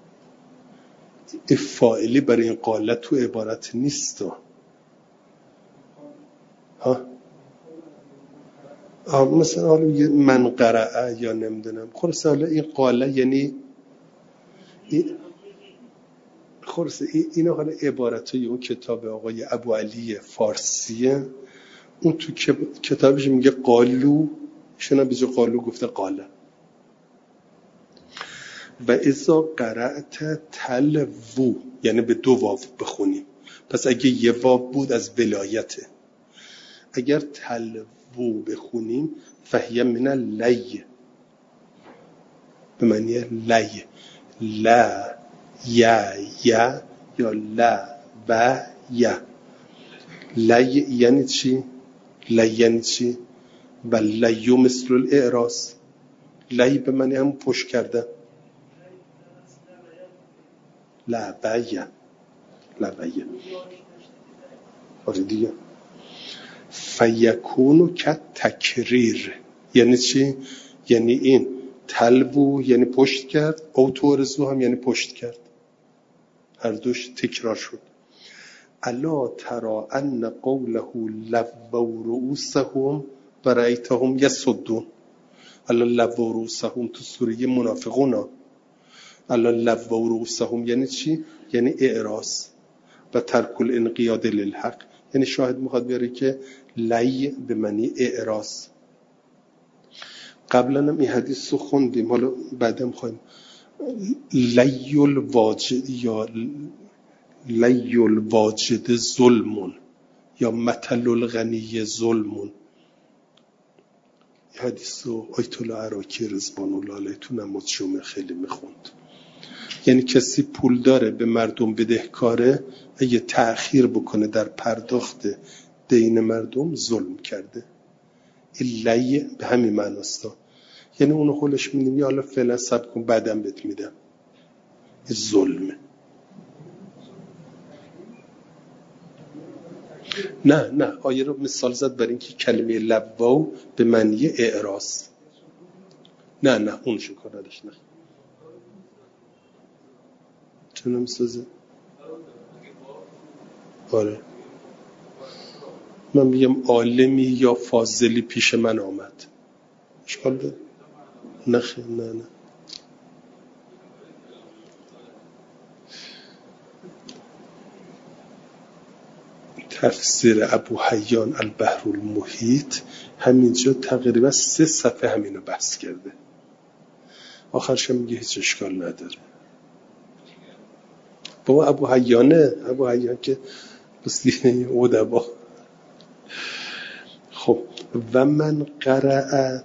این فاعلی برای این قاله تو عبارت نیست. مثلا حالا من قرأه یا نمیدونم، خلاص حالا این قاله یعنی خلاص اینا حالا عبارتای اون کتاب آقای ابو علی فارسیه. اون تو کتابش میگه قالو، ایشون هم به جای قالو گفته قاله. و اذا قرأت تلوو، یعنی به دو واو بخونیم، پس اگه یه واو بود از ولایته، اگر تلوو بخونیم فهیه من لی، به معنی لی، لا یا لا و یا. لی یعنی چی؟ لی یعنی چی؟ و لیو مثل الاعراض، لی به معنی هم پشت کرده. لبیه آره دیگه. فیکونو که تکریر یعنی چی؟ یعنی این تلبو یعنی پشت کرد، او تورزو هم یعنی پشت کرد، هر دوش تکرار شد. الا ترى ان قوله لووا رؤوسهم و رأیتهم یصدون. الا لووا رؤوسهم تو سوره منافقون، الا لووا رؤوسهم یعنی چی؟ یعنی اعراض و ترک الانقیاد للحق. یعنی شاهد میخواد بیاره که لی به معنی اعراض. قبلا هم این حدیث رو خوندیم، حالا بعدم خواهیم. لی الواجد یا لی الواجد ظلمون یا مثل الغنی ظلمون. این حدیث رو آیت الله عراقی رضوان الله علیه تو نماز جمعه خیلی میخوند. یعنی کسی پول داره به مردم بدهکاره، اگه تأخیر بکنه در پرداخت دین مردم ظلم کرده. این لی به همین معناست. یعنی اونو خودش میدیم یا حالا فعلا صبر کن بعدم بهت میدم. ظلمه. نه آیه رو مثال زد برای اینکه کلمه لواو به معنی اعراض. نه اون شکر نداشت. نه چون میسازه. آره من میگم عالمی یا فاضلی پیش من آمد، اشکال داره؟ نه تفسیر ابو حیان البحر المحیط همینجا تقریبا 3 صفحه همینو بحث کرده، آخرش میگه هیچ اشکال نداره. بابا ابو حیان که بسیار ادبا. خب و من قرأ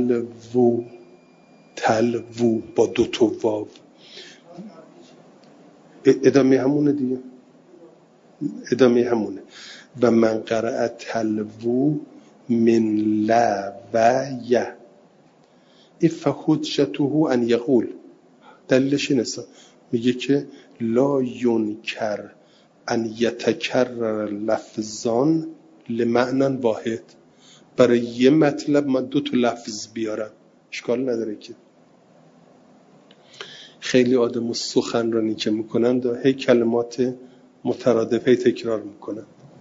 تلوو با 2 واو، ادامه همونه دیگه، و من قرأ تلوو من لا و ی فحجته ان یقول، دلیلش اینه میگه که لا ینکر ان یتکرر لفظان لمعنی واحد، برای یه مطلب من 2 لفظ بیارم اشکال نداره که. خیلی آدم سخنرانی که میکنن هی کلمات مترادفه تکرار میکنن.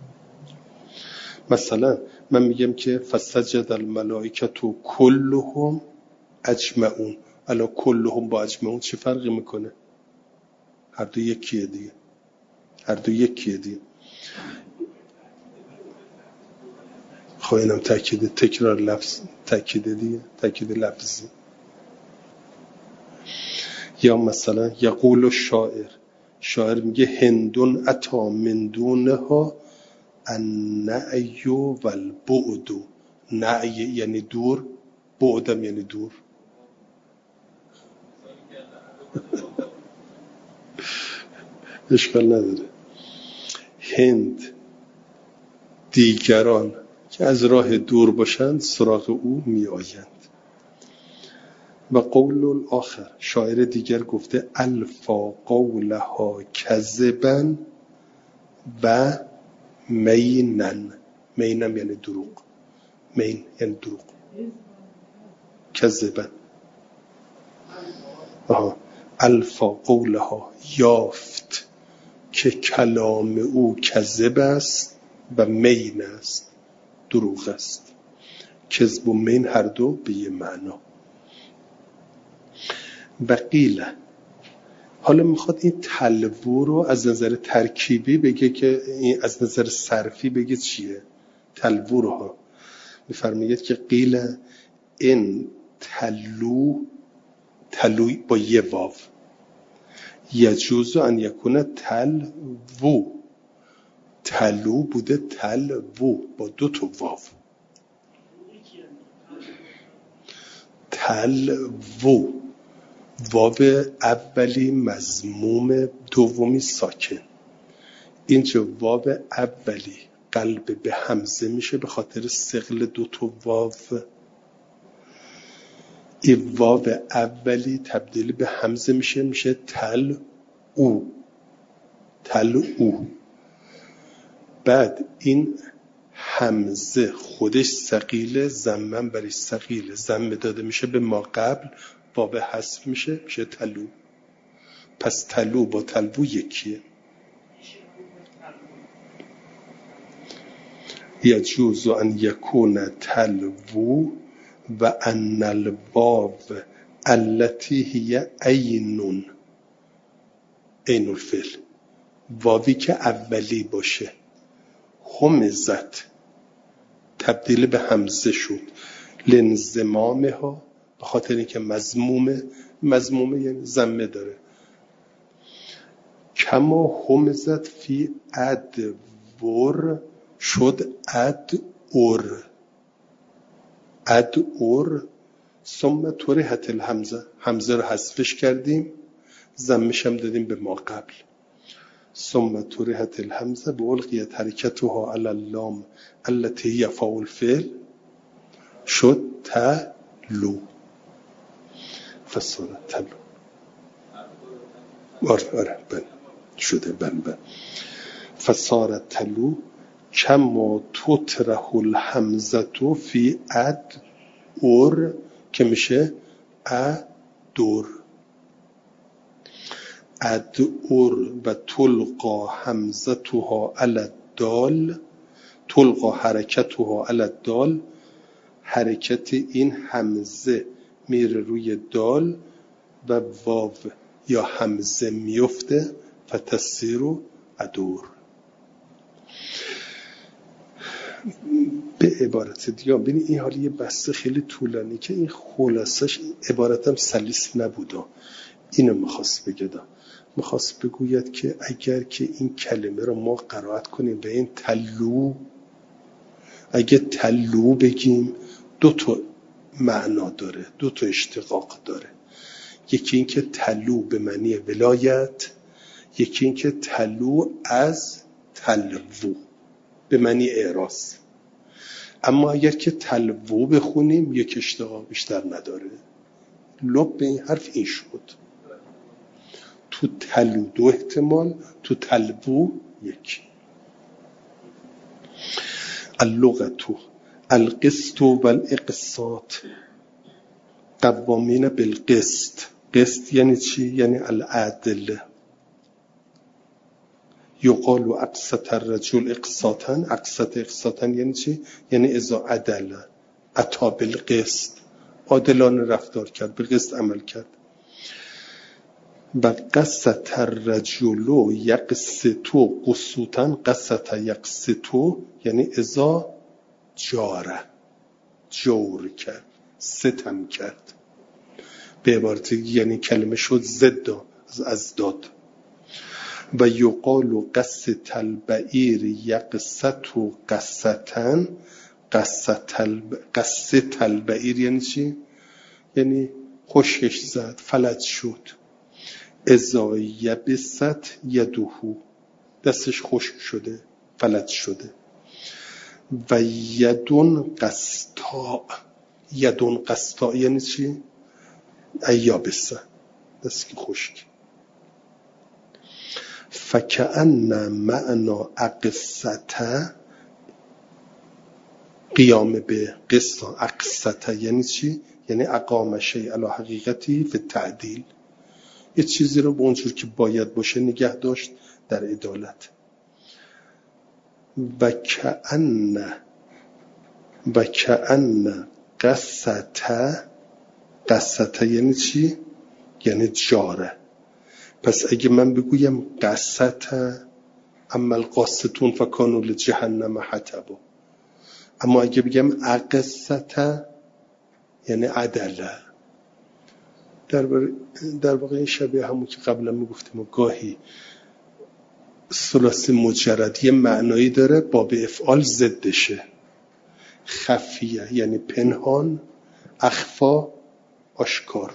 مثلا من میگم که فسجد الملائکه کلهم اجمعون، الا کلهم با اجمعون چه فرقی میکنه؟ هر دو یکیه دیگه. خب اینم تاکید تکرار لفظ، تاکید لفظی. یا مثلا یقول شاعر میگه هندون اتا من دونها النعی و البعد، نعی یعنی دور، بعدم یعنی دور. اشکال نداره. هند دیگران که از راه دور باشند سراغ او می آیند. و قول الاخر، شاعر دیگر گفته الفا قولها کذبا و مینن یعنی دروغ، مین یعنی دروغ، کذبا. الفا قولها یافت که کلام او کذب است و مین است، دروغ است. کذب و مین هر دو به یه معنا. و قیل، حالا میخواد این تلوو رو از نظر ترکیبی بگه که این از نظر صرفی بگه چیه تلوو رو ها. میفرماید که قیل این تلو با یه واو یجوز ان یکونه تلو بوده تلوو با 2 واو. تلوو واو اولی مضموم، دومی ساکن. اینجا واو اولی قلب به همزه میشه به خاطر ثقل 2 واو. این واو اولی تبدیل به همزه میشه تل او. بعد این همزه خودش ثقیله، ضمن برای ثقیله، ضم داده میشه به ما قبل، واو حذف میشه تلو. پس تلو با تلوو یکیه. یجوز ان یکون تلوو و ان الواو التي هي عین الفعل، واوی که اولی باشه همزت تبدیل به همزه شد لانضمامها، به خاطر اینکه مضمومه یعنی ضمه داره. کما همزت فی ادور شد ادور ثم طرحت همزه رو حذفش کردیم، ضمش هم دادیم به ما قبل. ثم طرحت الهمزه بألقیت حرکتها علی اللام التي هي فاء الفعل شد تلو، فصار تلو. آره بله شده بله. فصار تلو کما تطرح الحمزه فی ادور که میشه ادور. ادور و تلقا همزتها علی الدال، تلقا حرکتها علی الدال، حرکت این همزه میره روی دال و واو یا همزه میفته فتصیر ادور. به عبارت دیگه ببین این حالی یه بحث خیلی طولانی که این خلاصش عبارتم سلیس نبوده. اینو میخواست بگه، میخواست بگوید که اگر که این کلمه رو ما قرائت کنیم به این تلو، اگه تلو بگیم دو تا معنا داره، دو تا اشتقاق داره. یکی این که تلو به معنی ولایت، یکی این که تلو از تلو به معنی اعراض. اما اگر که تلو بخونیم یک اشتقاق بیشتر نداره. لب به این حرف این شد. تو تلو دو احتمال، تو تلو یک. اللغتو القسط و الاقساط قوامین بالقسط. قسط یعنی چی؟ یعنی العدل. یقال اقسط الرجل اقساطا. اقسط اقساطا یعنی چی؟ یعنی اذا عدل اتا بالقسط، عادلانه رفتار کرد، به قسط عمل کرد. و قسط الرجل یقسطو قسوطا. قسط یقسطو یعنی اذا جاره، جور کرد، ستم کرد. به عبارت یعنی کلمه شد ضد از داد. و یقال قسط البعیر یقسطو قسطن. قسط البعیر یعنی چی؟ یعنی خشکش زد، فلج شد. اذا یبست یدهو، دستش خشک شده، فلج شده. و یدون قسطاء. یدون قسطاء یعنی چی؟ ایابسه، دست که خشک. فکأن معنا اقسطه قیام به قسط. اقسطه یعنی چی؟ یعنی اقام شیء علی حقیقتی فی التعدیل، یه چیزی رو به اونجور که باید باشه نگه داشت در عدالت. و کأن قسطه یعنی چی؟ یعنی جاره. پس اگه من بگویم قسطه اما القاسطون فکانوا لجهنم حطبا، اما اگه بگم اقسطه یعنی عدله. در واقع این شبیه همون که قبلا میگفتیم و گاهی ثلاثی مجرد یه معنایی داره با به افعال ضدشه. خفیه یعنی پنهان، اخفا آشکار.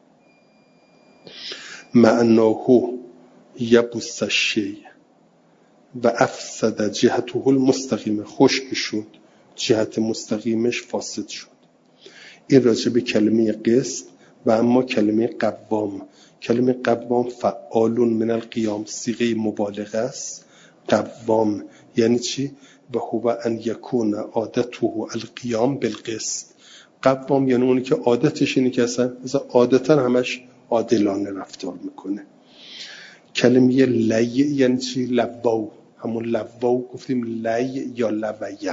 معناه یبس الشیء و افسد جهته المستقیم، خشک شد، جهت مستقیمش فاسد شد. این راجع به کلمه قسط. و اما کلمه قوام، کلمه قوام فعال من القیام، صیغه مبالغه است. قوام یعنی چی؟ و هو ان یکون عادته القیام بالقسط. قوام یعنی اونی که عادتش اینه که اصلا عادتا همش عادلانه رفتار میکنه. کلمه لی یعنی چی؟ لواو، همون لواو گفتیم لی یا لویه.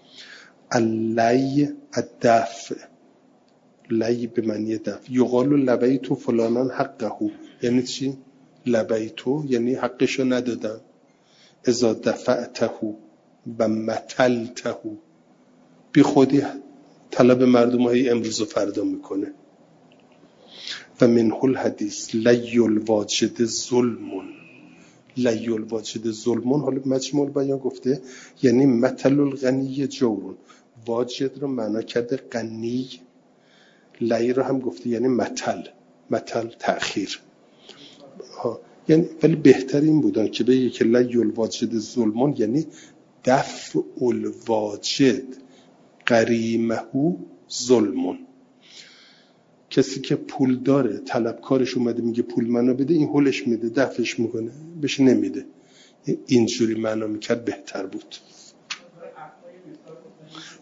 اللی الدفع، لی به معنی دفع. یقال لبیتو فلانان حقه یعنی چی؟ لبیتو یعنی حقشو ندادم. اذا دفعته و متلته، بی خودی طلب مردم های امروز و فردا میکنه. و منه الحدیث لی الواجد ظلمون. لی الواجد ظلمون، حالا مجموع بیان گفته یعنی مثل الغنی جورون. واجد رو معنا کرده غنی، لی رو هم گفته یعنی مثل تأخیر. یعنی ولی بهتر این بودن که بگه که لی الواجد ظلمون یعنی دفع الواجد قریمه ظلمون. کسی که پول داره طلبکارش اومده میگه پول منو بده، این هولش میده، دفعش میکنه، بهش نمیده. اینجوری معنا میکرد بهتر بود.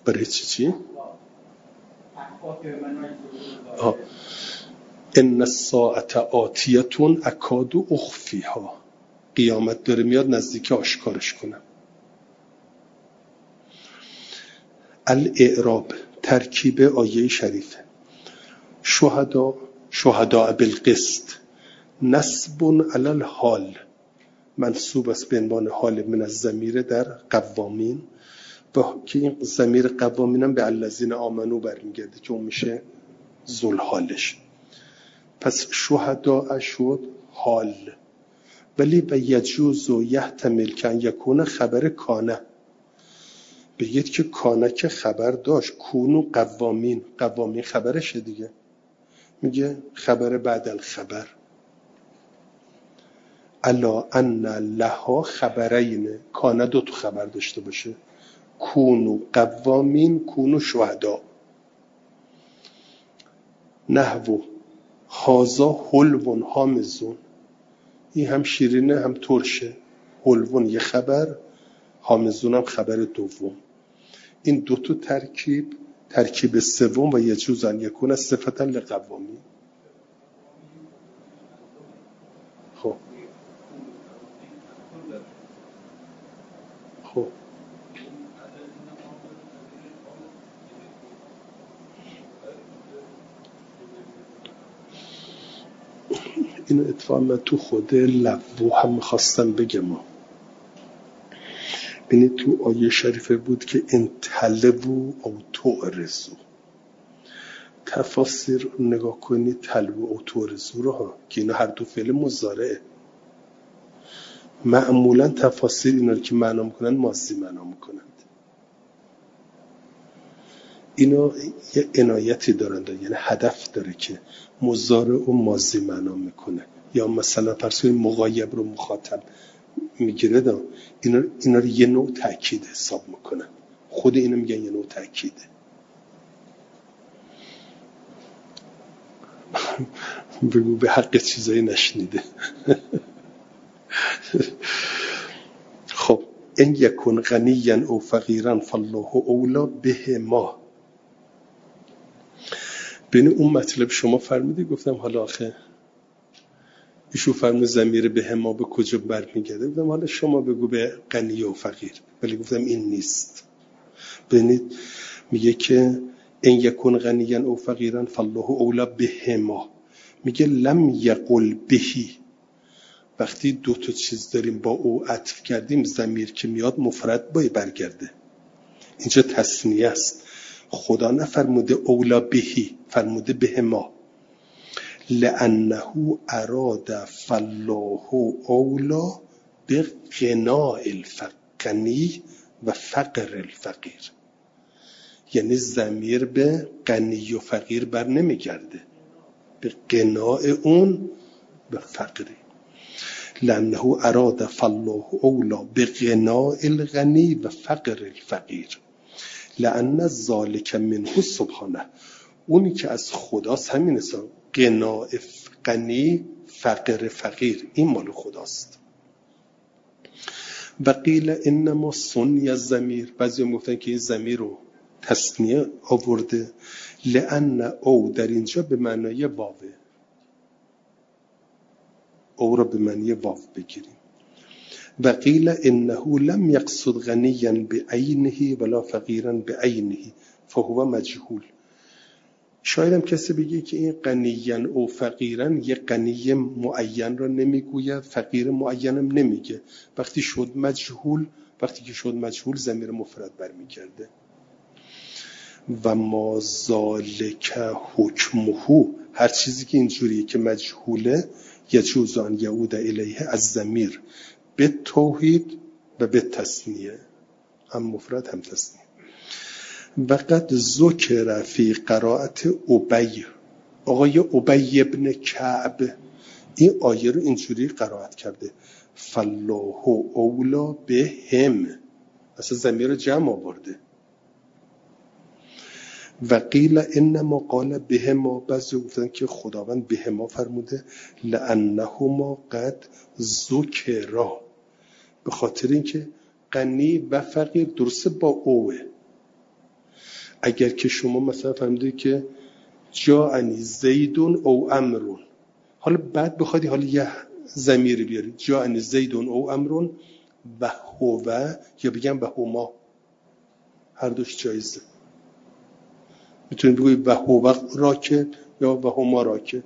برای چی؟ ان الساعة آتیتون اکاد اخفیها، قیامت داره میاد نزدیک آشکارش کنم. الاعراب ترکیب آیه شریفه. شهداء بالقسط نصب علی الحال، منصوب است به عنوان حال من الضمیر در قوامین، و که این ضمیر قوامین هم به الذین آمنو برمیگرده که اون میشه ذوالحالش. پس شهداء شد حال، ولی و یجوز و یحتمل که ان یکون خبر کانه، بگید که کانه که خبر داشت، کونو قوامین، قوامین خبرشه دیگه، میگه خبر بعد الخبر. الا ان لها خبرین، کانه 2 خبر داشته باشه، کونو قوامین کونو شهدا. نحو هازا حلوون حامزون، این هم شیرینه هم ترشه، حلوون یه خبر، حامزون هم خبر دوم. این 2 ترکیب سوم و یجوز ان یکون صفتا لقوامی. خب اینو اتفاقا تو خود لبو هم میخواستم بگم. ببینید تو آیه شریفه بود که انتلبو او تعرضو، تفاسیر نگاه کنید تلبو او تعرضو رو ها، که اینا هر 2 فعل مضارعه. معمولا تفاسیر اینا رو که معنا میکنن ماضی معنا میکنند. اینا یه عنایتی دارند، یعنی هدف داره که مضارع و ماضی معنا میکنه، یا مثلا فرض مغایب رو مخاطب میگیره، اینا رو یه نوع تأکید حساب میکنن. خود اینو میگن یه نوع تأکیده. بگو به حق چیزایی نشنیده. خب ان یکن غنیا او فقیرا فالله اولا بهما. ببین اون مطلب شما فرمودی، گفتم حالا آخه ایشو فرمود ضمیر بهما به کجا برمیگرده، گفتم حالا شما بگو به غنی و فقیر، ولی گفتم این نیست. ببینید میگه که ان یکن غنیا او فقیرا فالله اولا بهما، میگه لم یقل بهی. وقتی 2 چیز داریم با او عطف کردیم، ضمیر که میاد مفرد باید برگرده. اینجا تثنیه است. خدا نفرموده اولا بهی، فرموده بهما. لانه اراد فالله اولا به غناء الغنی و فقر الفقیر، یعنی ضمیر به غنی و فقیر بر نمیگرده، به غناء اون به فقری. لانه اراد فالله اولا به غناء الغنی و فقر الفقیر، لان ذلک منه سبحانه. اونی که از خداست همین است، غناء غنی فقر فقیر، این مال خداست. و قیل انما سنی الضمیر، بعضی گفتن که این ضمیر رو تثنیه آورده، لان او در اینجا به معنای واوه، او را به معنی واو بگیریم. و قیل انه لم یقصد غنیا بعینه ولا فقیرا بعینه فهو مجهول. شاید هم کسی بگه که این غنیاً او فقیراً یه غنی معین را نمیگوید، فقیر معین هم نمیگه. وقتی که شد مجهول ضمیر مفرد برمیگرده. و ما ذالک حکمه، هر چیزی که اینجوریه که مجهوله، یجوز ان یعود الیه از ضمیر به توحید و به تثنیه، هم مفرد هم تثنیه. وقد ذکر فی قرائت ابی، آقای ابی ابن کعب این آیه رو اینجوری قرائت کرده، فالله اولا بهم، اصلا ضمیر رو جمع آورده. و قیل انما قال بهما، بعضی گفتن که خداوند بهما فرموده لانهما قد ذکرا، به خاطر اینکه غنی و فقیر درسته با اوه، اگر که شما مثلا فهمیدید که جاءنی زیدون او امرون، حالا بعد بخوادی حالا یه ضمیر بیارید جاءنی زیدون او امرون و هو، یا بگم و هما، هر دوش جایزه. میتونید بگوید و هو راکب یا و هما راکب.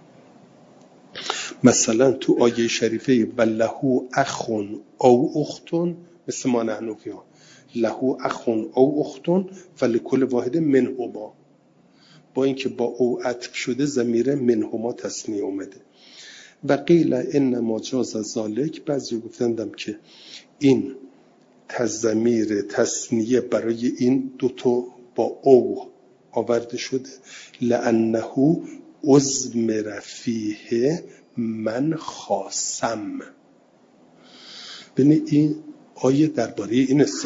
مثلا تو آیه شریفه و لهو اخون او اختون، مثل ما نحنو فیها لهو اخون او اختون فلکل واحد منهما، با اینکه با او عطف شده ضمیر منهما تصنیه اومده. و قیل انما جاز ذالک، بعضی گفتندم که این ضمیر تصنیه برای این دوتا با او آورده شده لانه اضمر فیه من خاصم. ببینید این آیه درباره این است.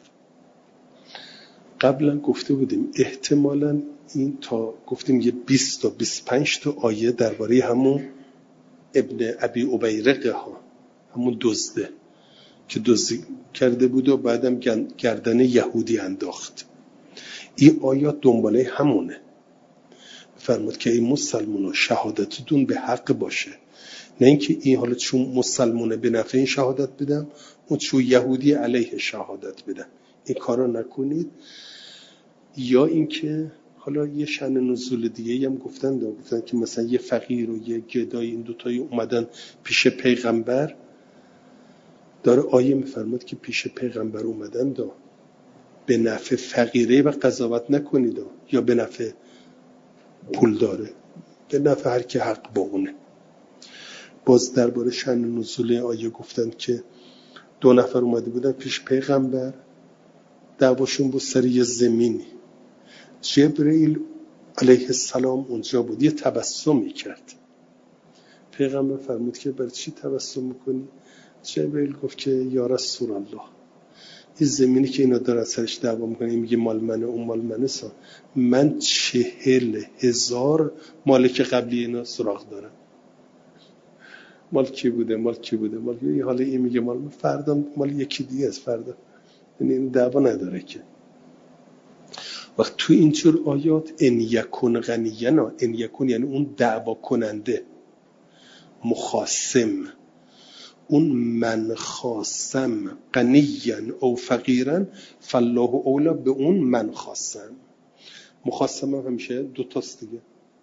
قبلا گفته بودیم احتمالاً این تا گفتیم یه 20 تا 25 تا آیه درباره همون ابن ابی عبیرقه ها، همون دزده که دزدی کرده بود و بعدم گردن یهودی انداخت. این آیات دنباله همونه. فرمود که این مسلمان‌ها شهادتتون به حق باشه، نه اینکه این حالا چون مسلمانه به نفع این شهادت بدم اون چون یهودی علیه شهادت بدم، این کارا نکنید. یا اینکه حالا یه شأن نزول دیگه هم گفتن که مثلا یه فقیر و یه گدای این دوتایی اومدن پیش پیغمبر، داره آیه میفرماد که پیش پیغمبر اومدن به نفع فقیره و قضاوت نکنید یا به نفع پول داره، به نفع هر که حق با اونه. باز درباره شأن نزول آیه گفتن که 2 نفر اومده بودن پیش پیغمبر، دعواشون بود سر یه زمینی. جبرئیل علیه السلام اونجا بود، یه تبسمی کرد. پیغمبر فرمود که برای چی تبسم میکنی؟ جبرئیل گفت که یا رسول الله، این زمینی که اینا دارن سرش دعوا میکنن، این میگه مال منه اون مال منه، من 40,000 مالک قبلی اینا سراغ دارم. مال کی بوده حالا این میگه مال من، فردا مال یکی دیگه است، فردا این دعوا نداره که. وقت تو اینجور آیات ان یکون غنینا، ان یکون یعنی اون دعوا کننده، مخاصم، اون من خاصم غنیا او فقیرا فالله اولا به اون من خاصم. مخاصم هم همیشه 2 تاست دیگه.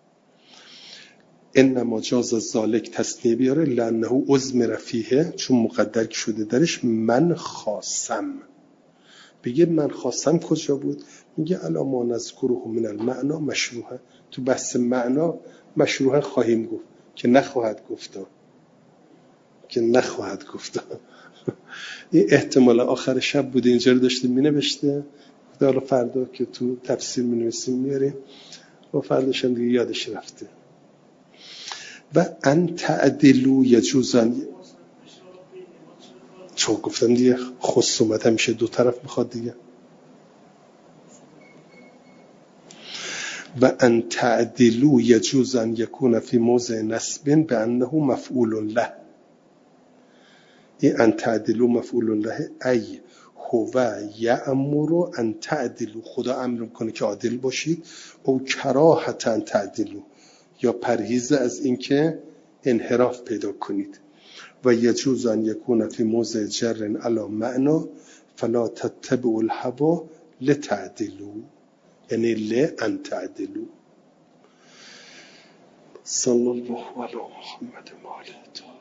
انما جاز ذالک تصنیه بیاره لانه اضمر فیه، چون مقدر شده درش من خاصم. بگه من خاصم کجا بود؟ میگه الا ما نذکره من المعنا مشروحه، تو بحث معنا مشروحه خواهیم گفت که نخواهد گفت. این احتمال آخر شب بوده اینجا رو داشته مینوشته، حالا فردا که تو تفسیر مینویسیم میاریم و فرداش هم دیگه یادش رفته. و ان تعدلوا یجوزن، چون گفتم دیگه خصومت همیشه 2 طرف میخواد دیگه. و ان تعدلوا یجوزن یکون فی موضع نصب بانه مفعول له. این ان تعدلوا مفعول له ای هو یأمر ان تعدلوا، خدا امر میکنه که عادل باشید، او کراهت ان تعدلوا، یا پرهیز از اینکه انحراف پیدا کنید. و یجوز ان یکون فی موضع جر علی معنا فلا تتبعوا الهوى لتعدلوا، یعنی لان تعدلوا. صلی الله علی محمد و آله.